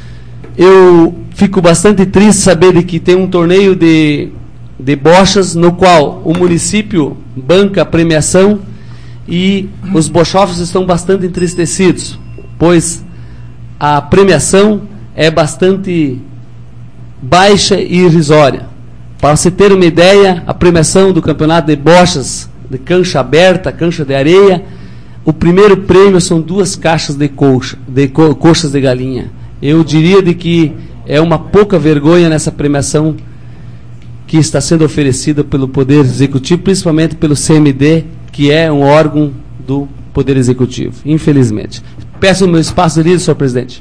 Eu fico bastante triste saber de que tem um torneio de, de bochas, no qual o município banca a premiação e os bochófos estão bastante entristecidos, pois a premiação é bastante baixa e irrisória. Para se ter uma ideia, a premiação do campeonato de bochas de cancha aberta, cancha de areia, o primeiro prêmio são duas caixas de, coxa, de co, coxas de galinha. Eu diria de que é uma pouca vergonha nessa premiação que está sendo oferecida pelo Poder Executivo, principalmente pelo C M D, que é um órgão do Poder Executivo, infelizmente. Peço o meu espaço de líder, senhor presidente.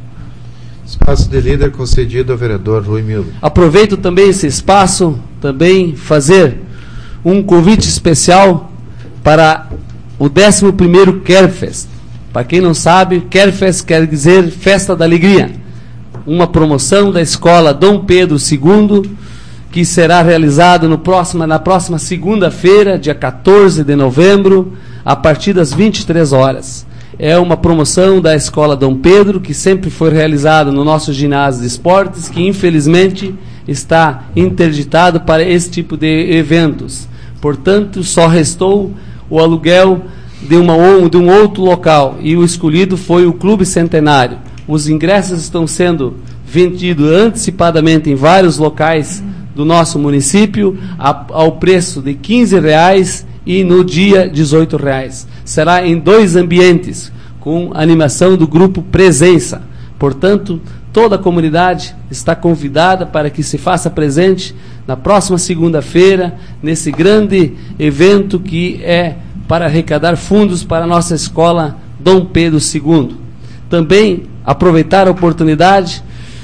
Espaço de líder concedido ao vereador Rui Miller. Aproveito também esse espaço, também fazer um convite especial para o décimo primeiro Kerfest. Para quem não sabe, Kerfest quer dizer Festa da Alegria. Uma promoção da escola Dom Pedro segundo, que será realizado no próximo, na próxima segunda-feira, dia quatorze de novembro, a partir das vinte e três horas. É uma promoção da escola Dom Pedro, que sempre foi realizada no nosso ginásio de esportes, que infelizmente está interditado para esse tipo de eventos. Portanto, só restou o aluguel de, uma, de um outro local, e o escolhido foi o Clube Centenário. Os ingressos estão sendo vendidos antecipadamente em vários locais do nosso município a, ao preço de quinze reais e no dia dezoito reais. Será em dois ambientes, com animação do grupo Presença. Portanto, toda a comunidade está convidada para que se faça presente na próxima segunda-feira, nesse grande evento que é para arrecadar fundos para a nossa escola Dom Pedro segundo. Também aproveitar a oportunidade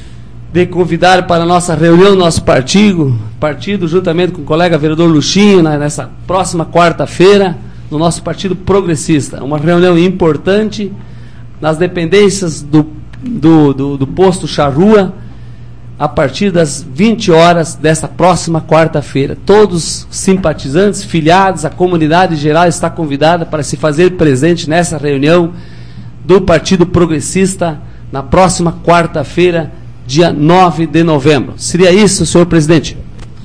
de convidar para a nossa reunião, nosso partido, partido juntamente com o colega vereador Luxinho, na, nessa próxima quarta-feira, no nosso Partido Progressista. Uma reunião importante nas dependências do, do, do, do posto Charrua, a partir das vinte horas desta próxima quarta-feira. Todos simpatizantes, filiados, a comunidade geral está convidada para se fazer presente nessa reunião do Partido Progressista na próxima quarta-feira, dia nove de novembro. Seria isso, senhor presidente.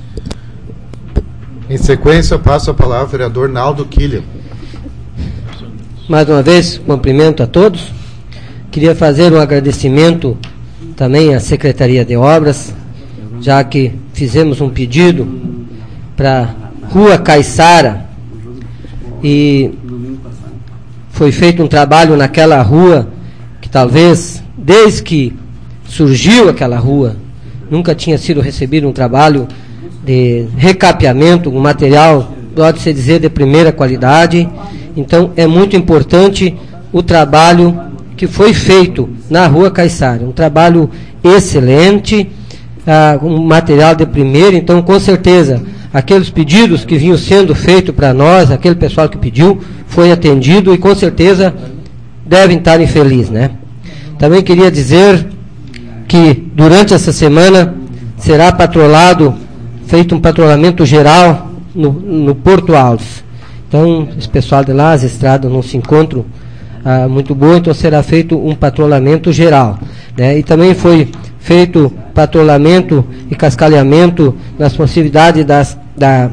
Em sequência, eu passo a palavra ao vereador Naldo Killian. Mais uma vez, cumprimento a todos. Queria fazer um agradecimento também à Secretaria de Obras, já que fizemos um pedido para Rua Caiçara e foi feito um trabalho naquela rua que talvez, desde que surgiu aquela rua, nunca tinha sido recebido um trabalho de recapeamento, um material, pode-se dizer, de primeira qualidade. Então, é muito importante o trabalho que foi feito na Rua Caiçara, um trabalho excelente, uh, um material de primeira. Então, com certeza, aqueles pedidos que vinham sendo feitos para nós, aquele pessoal que pediu, foi atendido e com certeza devem estar felizes, né? Também queria dizer que durante essa semana será patrolado, feito um patrulhamento geral no, no Porto Alves. Então, esse pessoal de lá, as estradas não se encontram ah, muito boa, então será feito um patrulhamento geral, né? E também foi feito patrulhamento e cascalhamento nas proximidades das, da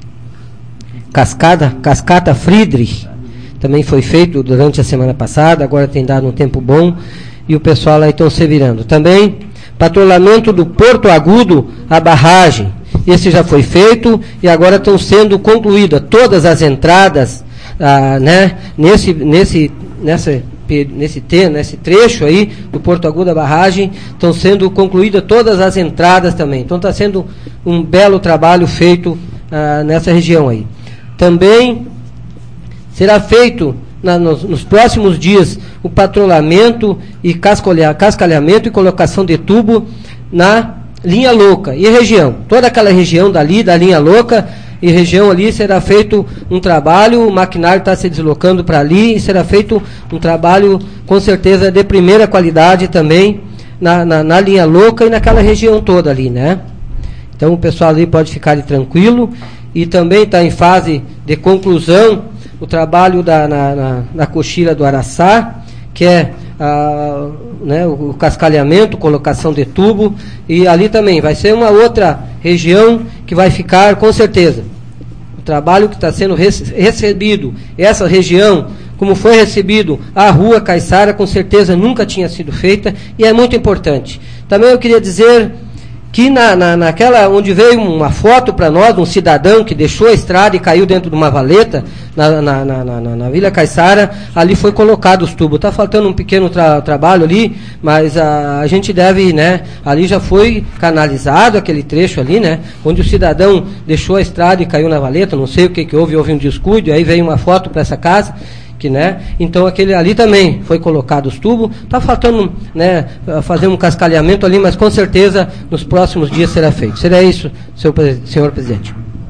cascada, cascata Friedrich, também foi feito durante a semana passada, agora tem dado um tempo bom, e o pessoal aí estão se virando. Também, patrulhamento do Porto Agudo, a barragem, esse já foi feito, e agora estão sendo concluídas todas as entradas, ah, né, nesse, nesse, nessa, nesse, te, nesse trecho aí, do Porto Agudo, a barragem, estão sendo concluídas todas as entradas também, então está sendo um belo trabalho feito ah, nessa região aí. Também será feito na, nos, nos próximos dias o patrulhamento e cascolha, cascalhamento e colocação de tubo na linha louca e região. Toda aquela região dali, da linha louca e região ali, será feito um trabalho, o maquinário está se deslocando para ali e será feito um trabalho com certeza de primeira qualidade também na, na, na linha louca e naquela região toda ali, né? Então o pessoal ali pode ficar tranquilo. E também está em fase de conclusão o trabalho da, na, na, na coxilha do Araçá, que é ah, né, o, o cascalhamento, colocação de tubo, e ali também vai ser uma outra região que vai ficar, com certeza, o trabalho que está sendo rece- recebido, essa região, como foi recebido a Rua Caiçara, com certeza nunca tinha sido feita, e é muito importante. Também eu queria dizer que na, na, naquela, onde veio uma foto para nós, um cidadão que deixou a estrada e caiu dentro de uma valeta, na, na, na, na, na Vila Caiçara, ali foi colocado os tubos. Está faltando um pequeno tra, trabalho ali, mas a, a gente deve, né, ali já foi canalizado aquele trecho ali, né, onde o cidadão deixou a estrada e caiu na valeta, não sei o que, que houve, houve um descuido, aí veio uma foto para essa casa, que, né, então aquele ali também foi colocado os tubos, está faltando, né, fazer um cascalhamento ali, mas com certeza nos próximos dias será feito. Será isso, senhor, senhor presidente.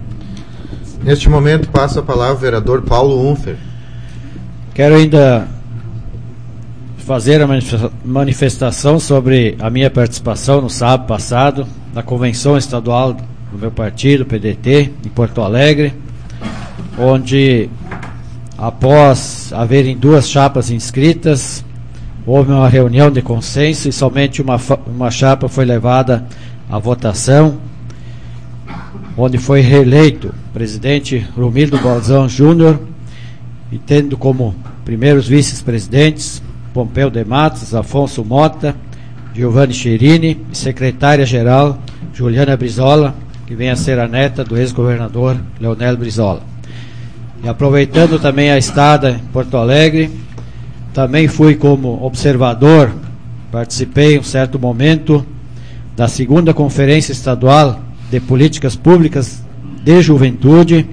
Neste momento passa a palavra o vereador Paulo Unfer. Quero ainda fazer a manifestação sobre a minha participação no sábado passado na convenção estadual do meu partido, P D T, em Porto Alegre, onde, após haverem duas chapas inscritas, houve uma reunião de consenso e somente uma, uma chapa foi levada à votação, onde foi reeleito o presidente Romildo Bolzão Júnior, e tendo como primeiros vice-presidentes Pompeu de Matos, Afonso Mota, Giovanni Cherini e secretária-geral Juliana Brizola, que vem a ser a neta do ex-governador Leonel Brizola. E aproveitando também a estada em Porto Alegre, também fui como observador, participei em um certo momento da segunda Conferência Estadual de Políticas Públicas de Juventude,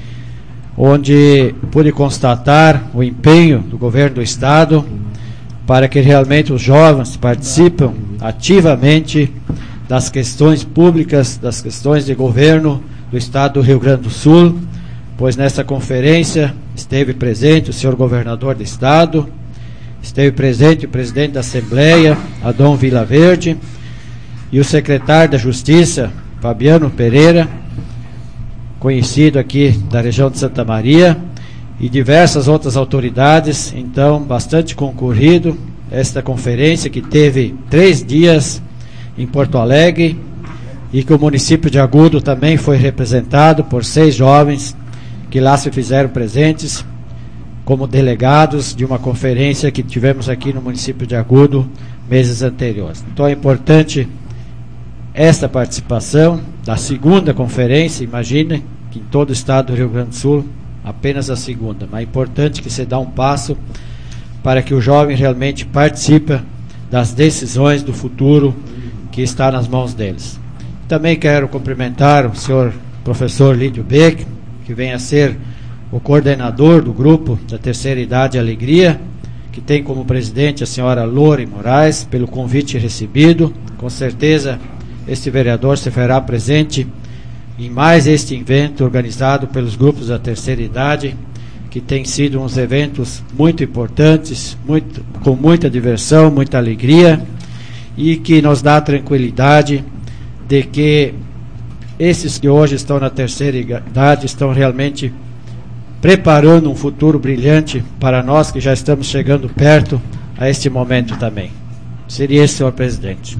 onde pude constatar o empenho do governo do Estado para que realmente os jovens participem ativamente das questões públicas, das questões de governo do Estado do Rio Grande do Sul, pois nessa conferência esteve presente o senhor governador do Estado, esteve presente o presidente da Assembleia, Adão Vilaverde, e o secretário da Justiça, Fabiano Pereira, conhecido aqui da região de Santa Maria, e diversas outras autoridades. Então, bastante concorrido esta conferência, que teve três dias em Porto Alegre, e que o município de Agudo também foi representado por seis jovens que lá se fizeram presentes como delegados de uma conferência que tivemos aqui no município de Agudo meses anteriores. Então é importante esta participação da segunda conferência. Imagine que em todo o estado do Rio Grande do Sul apenas a segunda, mas é importante que se dê um passo para que o jovem realmente participe das decisões do futuro que está nas mãos deles. Também quero cumprimentar o senhor professor Lídio Beck, que vem a ser o coordenador do grupo da Terceira Idade e Alegria, que tem como presidente a senhora Lore Moraes, pelo convite recebido. Com certeza este vereador se fará presente em mais este evento organizado pelos grupos da Terceira Idade, que tem sido uns eventos muito importantes, muito, com muita diversão, muita alegria, e que nos dá tranquilidade de que esses que hoje estão na terceira idade estão realmente preparando um futuro brilhante para nós que já estamos chegando perto a este momento também. Seria esse, senhor presidente.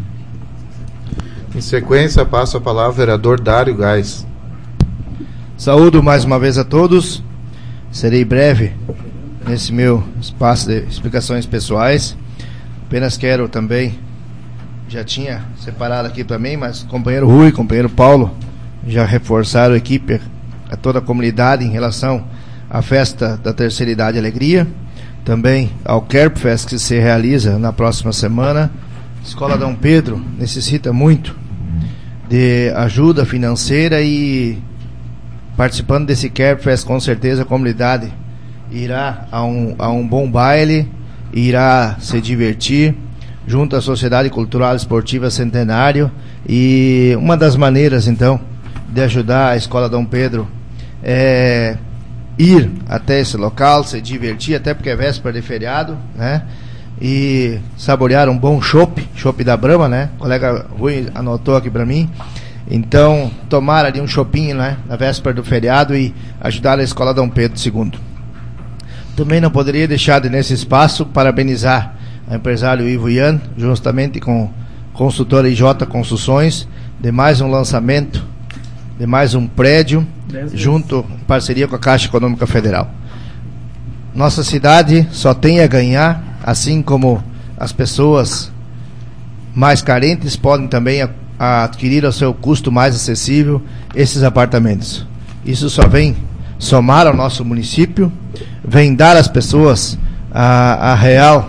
Em sequência, passo a palavra ao vereador Dário Gás. Saúdo mais uma vez a todos. Serei breve nesse meu espaço de explicações pessoais. Apenas quero também, já tinha separado aqui também, mas o companheiro Rui, companheiro Paulo, já reforçaram a equipe, a toda a comunidade em relação à festa da Terceira Idade e Alegria. Também ao Kerpfest que se realiza na próxima semana. A Escola Dom Pedro necessita muito de ajuda financeira e participando desse Kerpfest, com certeza a comunidade irá a um, a um bom baile, irá se divertir junto à Sociedade Cultural Esportiva Centenário. E uma das maneiras então de ajudar a Escola Dom Pedro é ir até esse local, se divertir, até porque é véspera de feriado, né? E saborear um bom chopp, chopp da Brahma, né? O colega Rui anotou aqui para mim. Então, tomar ali um choppinho, né, na véspera do feriado e ajudar a Escola Dom Pedro segundo. Também não poderia deixar de, nesse espaço, parabenizar o empresário Ivo Ian, justamente com consultora I J Construções, de mais um lançamento, de mais um prédio, junto em parceria com a Caixa Econômica Federal. Nossa cidade só tem a ganhar, assim como as pessoas mais carentes podem também a, a adquirir ao seu custo mais acessível esses apartamentos. Isso só vem somar ao nosso município, vem dar às pessoas a, a real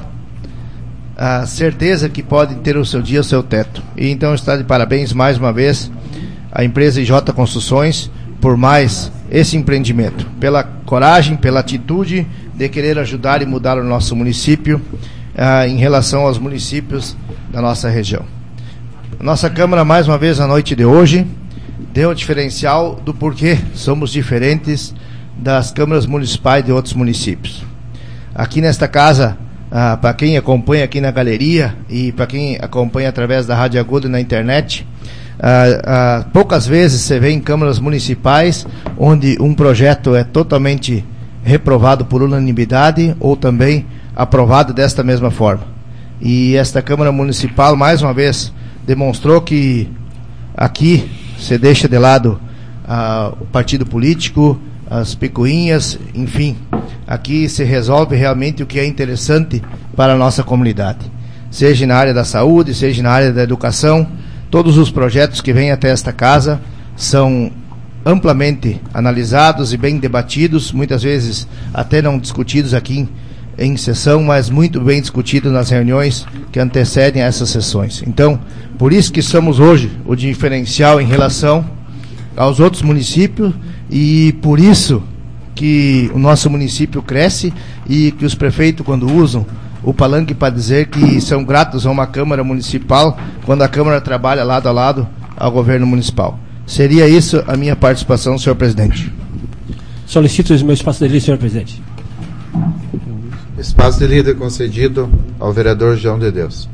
a certeza que podem ter o seu dia, o seu teto. E então está de parabéns mais uma vez a empresa I J Construções por mais esse empreendimento, pela coragem, pela atitude de querer ajudar e mudar o nosso município ah, em relação aos municípios da nossa região. A nossa Câmara, mais uma vez, na noite de hoje, deu o diferencial do porquê somos diferentes das câmaras municipais de outros municípios. Aqui nesta casa, ah, para quem acompanha aqui na galeria e para quem acompanha através da Rádio Agudo e na internet, Ah, ah, poucas vezes você vê em câmaras municipais onde um projeto é totalmente reprovado por unanimidade ou também aprovado desta mesma forma. E esta Câmara Municipal, mais uma vez, demonstrou que aqui se deixa de lado ah, o partido político, as picuinhas, enfim, aqui se resolve realmente o que é interessante para a nossa comunidade, seja na área da saúde, seja na área da educação. Todos os projetos que vêm até esta casa são amplamente analisados e bem debatidos, muitas vezes até não discutidos aqui em, em sessão, mas muito bem discutidos nas reuniões que antecedem a essas sessões. Então, por isso que somos hoje o diferencial em relação aos outros municípios e por isso que o nosso município cresce e que os prefeitos, quando usam o palanque para dizer que são gratos a uma Câmara Municipal quando a Câmara trabalha lado a lado ao governo municipal. Seria isso a minha participação, senhor presidente. Solicito o meu espaço de líder, senhor presidente. Espaço de líder concedido ao vereador João de Deus.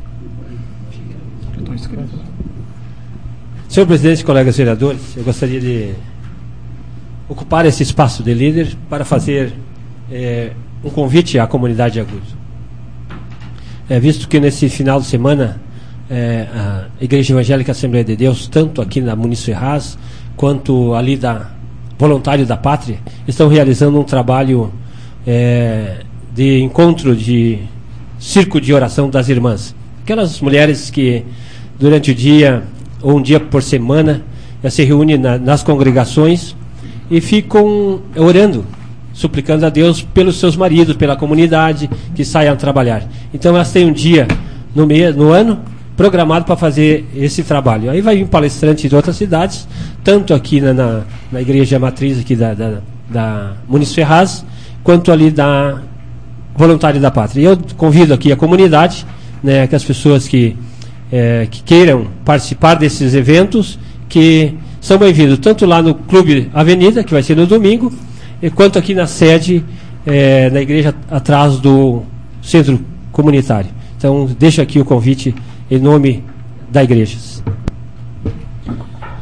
Senhor presidente, colegas vereadores, eu gostaria de ocupar esse espaço de líder para fazer é, um convite à comunidade de Agudo. É, visto que nesse final de semana é, a Igreja Evangélica Assembleia de Deus, tanto aqui na Muniz Ferraz quanto ali da Voluntário da Pátria, estão realizando um trabalho é, de encontro de circo de oração das irmãs. Aquelas mulheres que durante o dia ou um dia por semana se reúnem na, nas congregações e ficam orando, suplicando a Deus pelos seus maridos, pela comunidade, que saiam a trabalhar. Então elas têm um dia no, meio, no ano programado para fazer esse trabalho. Aí vai vir palestrantes de outras cidades, tanto aqui na, na, na igreja matriz aqui da, da, da Muniz Ferraz, quanto ali da Voluntário da Pátria. E eu convido aqui a comunidade, né, que as pessoas que, é, que queiram participar desses eventos, que são bem-vindos, tanto lá no Clube Avenida, que vai ser no domingo, quanto aqui na sede, é, na igreja atrás do centro comunitário. Então, deixo aqui o convite em nome da igreja.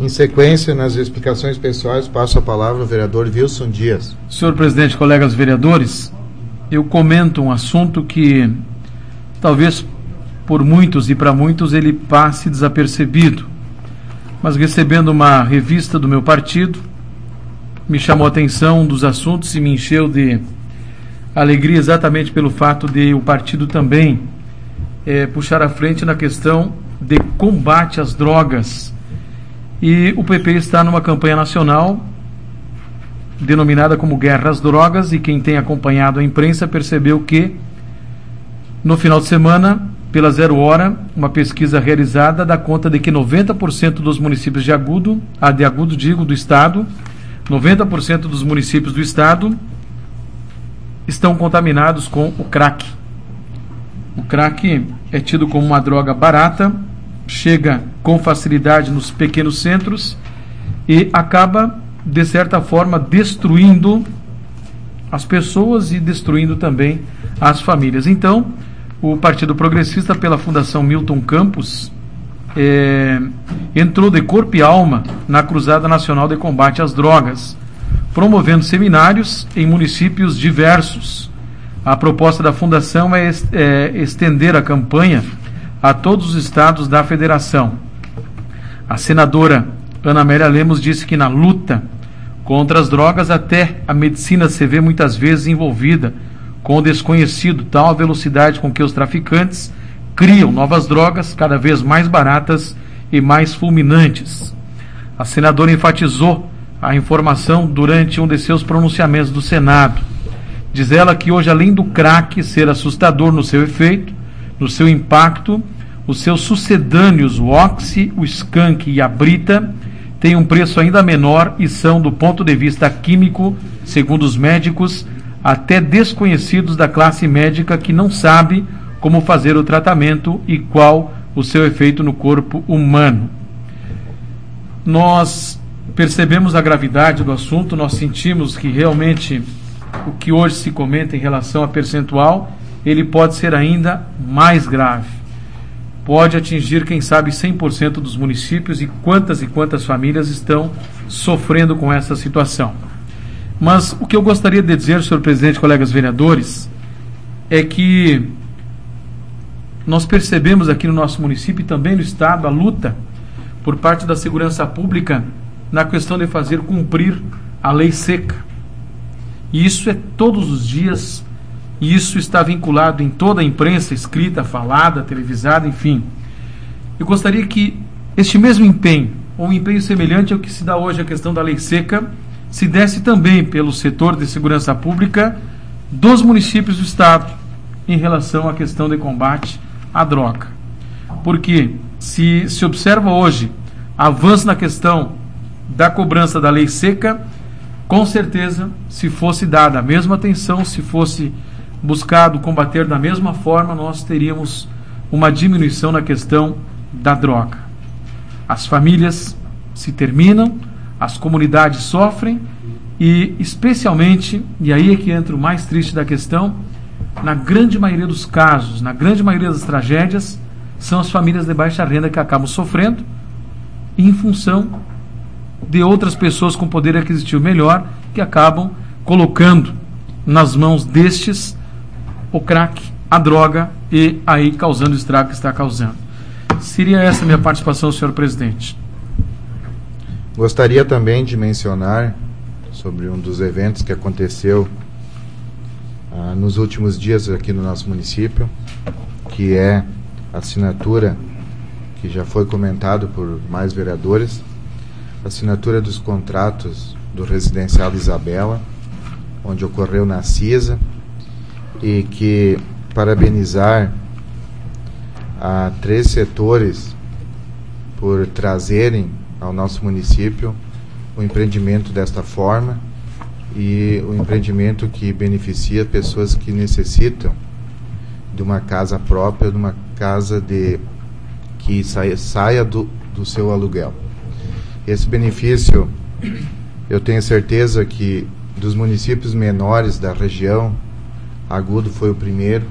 Em sequência, nas explicações pessoais, passo a palavra ao vereador Wilson Dias. Senhor presidente, colegas vereadores, eu comento um assunto que talvez por muitos e para muitos ele passe desapercebido, mas recebendo uma revista do meu partido, me chamou a atenção um dos assuntos e me encheu de alegria exatamente pelo fato de o partido também é, puxar à frente na questão de combate às drogas. E o P P está numa campanha nacional denominada como Guerra às Drogas, e quem tem acompanhado a imprensa percebeu que no final de semana, pela Zero Hora, uma pesquisa realizada dá conta de que noventa por cento dos municípios de Agudo, ah, de Agudo digo, do estado, noventa por cento dos municípios do estado estão contaminados com o crack. O crack é tido como uma droga barata, chega com facilidade nos pequenos centros e acaba, de certa forma, destruindo as pessoas e destruindo também as famílias. Então, o Partido Progressista, pela Fundação Milton Campos, é, entrou de corpo e alma na Cruzada Nacional de Combate às Drogas, promovendo seminários em municípios diversos. A proposta da Fundação é, é estender a campanha a todos os estados da federação. A senadora Ana Amélia Lemos disse que na luta contra as drogas até a medicina se vê muitas vezes envolvida com o desconhecido, tal a velocidade com que os traficantes criam novas drogas cada vez mais baratas e mais fulminantes. A senadora enfatizou a informação durante um de seus pronunciamentos do Senado. Diz ela que hoje, além do crack ser assustador no seu efeito, no seu impacto, os seus sucedâneos, o oxi, o skunk e a brita, têm um preço ainda menor e são, do ponto de vista químico, segundo os médicos, até desconhecidos da classe médica, que não sabe como fazer o tratamento e qual o seu efeito no corpo humano. Nós percebemos a gravidade do assunto, nós sentimos que realmente o que hoje se comenta em relação a percentual, ele pode ser ainda mais grave. Pode atingir, quem sabe, cem por cento dos municípios, e quantas e quantas famílias estão sofrendo com essa situação. Mas o que eu gostaria de dizer, senhor presidente, colegas vereadores, é que nós percebemos aqui no nosso município e também no estado a luta por parte da segurança pública na questão de fazer cumprir a lei seca. E isso é todos os dias. E isso está vinculado em toda a imprensa, escrita, falada, televisada, enfim. Eu gostaria que este mesmo empenho, ou um empenho semelhante ao que se dá hoje à questão da lei seca, se desse também pelo setor de segurança pública dos municípios do estado em relação à questão de combate à droga. Porque se se observa hoje avanço na questão da cobrança da lei seca, com certeza, se fosse dada a mesma atenção, se fosse buscado combater da mesma forma, nós teríamos uma diminuição na questão da droga. As famílias se terminam, as comunidades sofrem e, especialmente, e aí é que entra o mais triste da questão, na grande maioria dos casos, na grande maioria das tragédias, são as famílias de baixa renda que acabam sofrendo em função de outras pessoas com poder aquisitivo melhor, que acabam colocando nas mãos destes o crack, a droga, e aí causando o estrago que está causando. Seria essa a minha participação, senhor presidente. Gostaria também de mencionar sobre um dos eventos que aconteceu ah, nos últimos dias aqui no nosso município, que é a assinatura, que já foi comentado por mais vereadores, a assinatura dos contratos do Residencial Isabela, onde ocorreu na CISA, e que parabenizar a três setores por trazerem ao nosso município o empreendimento desta forma, e o empreendimento que beneficia pessoas que necessitam de uma casa própria, de uma casa de, que saia, saia do, do seu aluguel. Esse benefício, eu tenho certeza que dos municípios menores da região, Agudo foi o primeiro,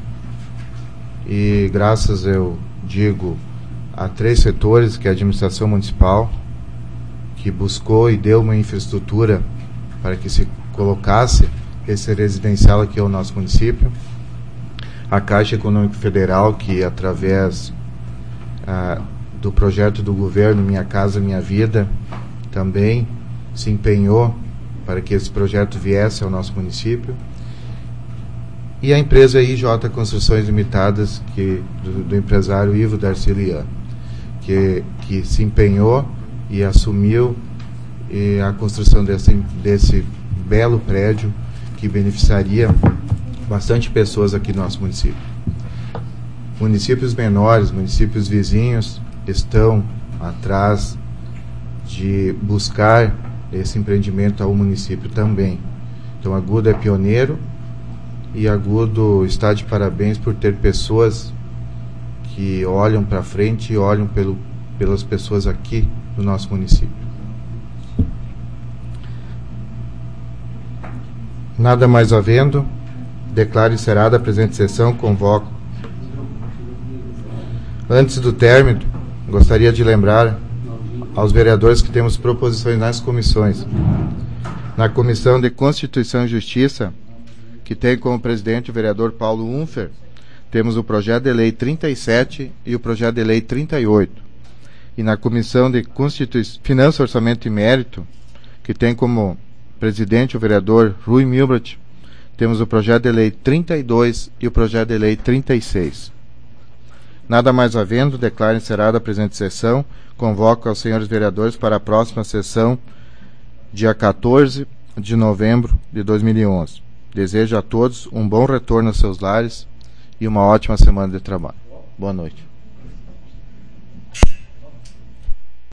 e graças, eu digo, a três setores, que é a administração municipal, que buscou e deu uma infraestrutura para que se colocasse esse residencial aqui ao nosso município. A Caixa Econômica Federal, que através ah, do projeto do governo Minha Casa Minha Vida, também se empenhou para que esse projeto viesse ao nosso município. E a empresa I J Construções Limitadas, que, do, do empresário Ivo Darcilian, que, que se empenhou e assumiu e a construção desse, desse belo prédio que beneficiaria bastante pessoas aqui no nosso município. Municípios menores, municípios vizinhos estão atrás de buscar esse empreendimento ao município também. Então, Agudo é pioneiro e Agudo está de parabéns por ter pessoas que olham para frente e olham pelo, pelas pessoas aqui do nosso município. Nada mais havendo, declaro encerrada a presente sessão, convoco. Antes do término, gostaria de lembrar aos vereadores que temos proposições nas comissões. Na Comissão de Constituição e Justiça, que tem como presidente o vereador Paulo Unfer, temos o projeto de lei trinta e sete e o projeto de lei trinta e oito. E na Comissão de Constituição, Finanças, Orçamento e Mérito, que tem como presidente o vereador Rui Milbrat, temos o projeto de lei trinta e dois e o projeto de lei trinta e seis. Nada mais havendo, declaro encerrada a presente sessão, convoco aos senhores vereadores para a próxima sessão, dia quatorze de novembro de dois mil e onze. Desejo a todos um bom retorno aos seus lares e uma ótima semana de trabalho. Boa noite.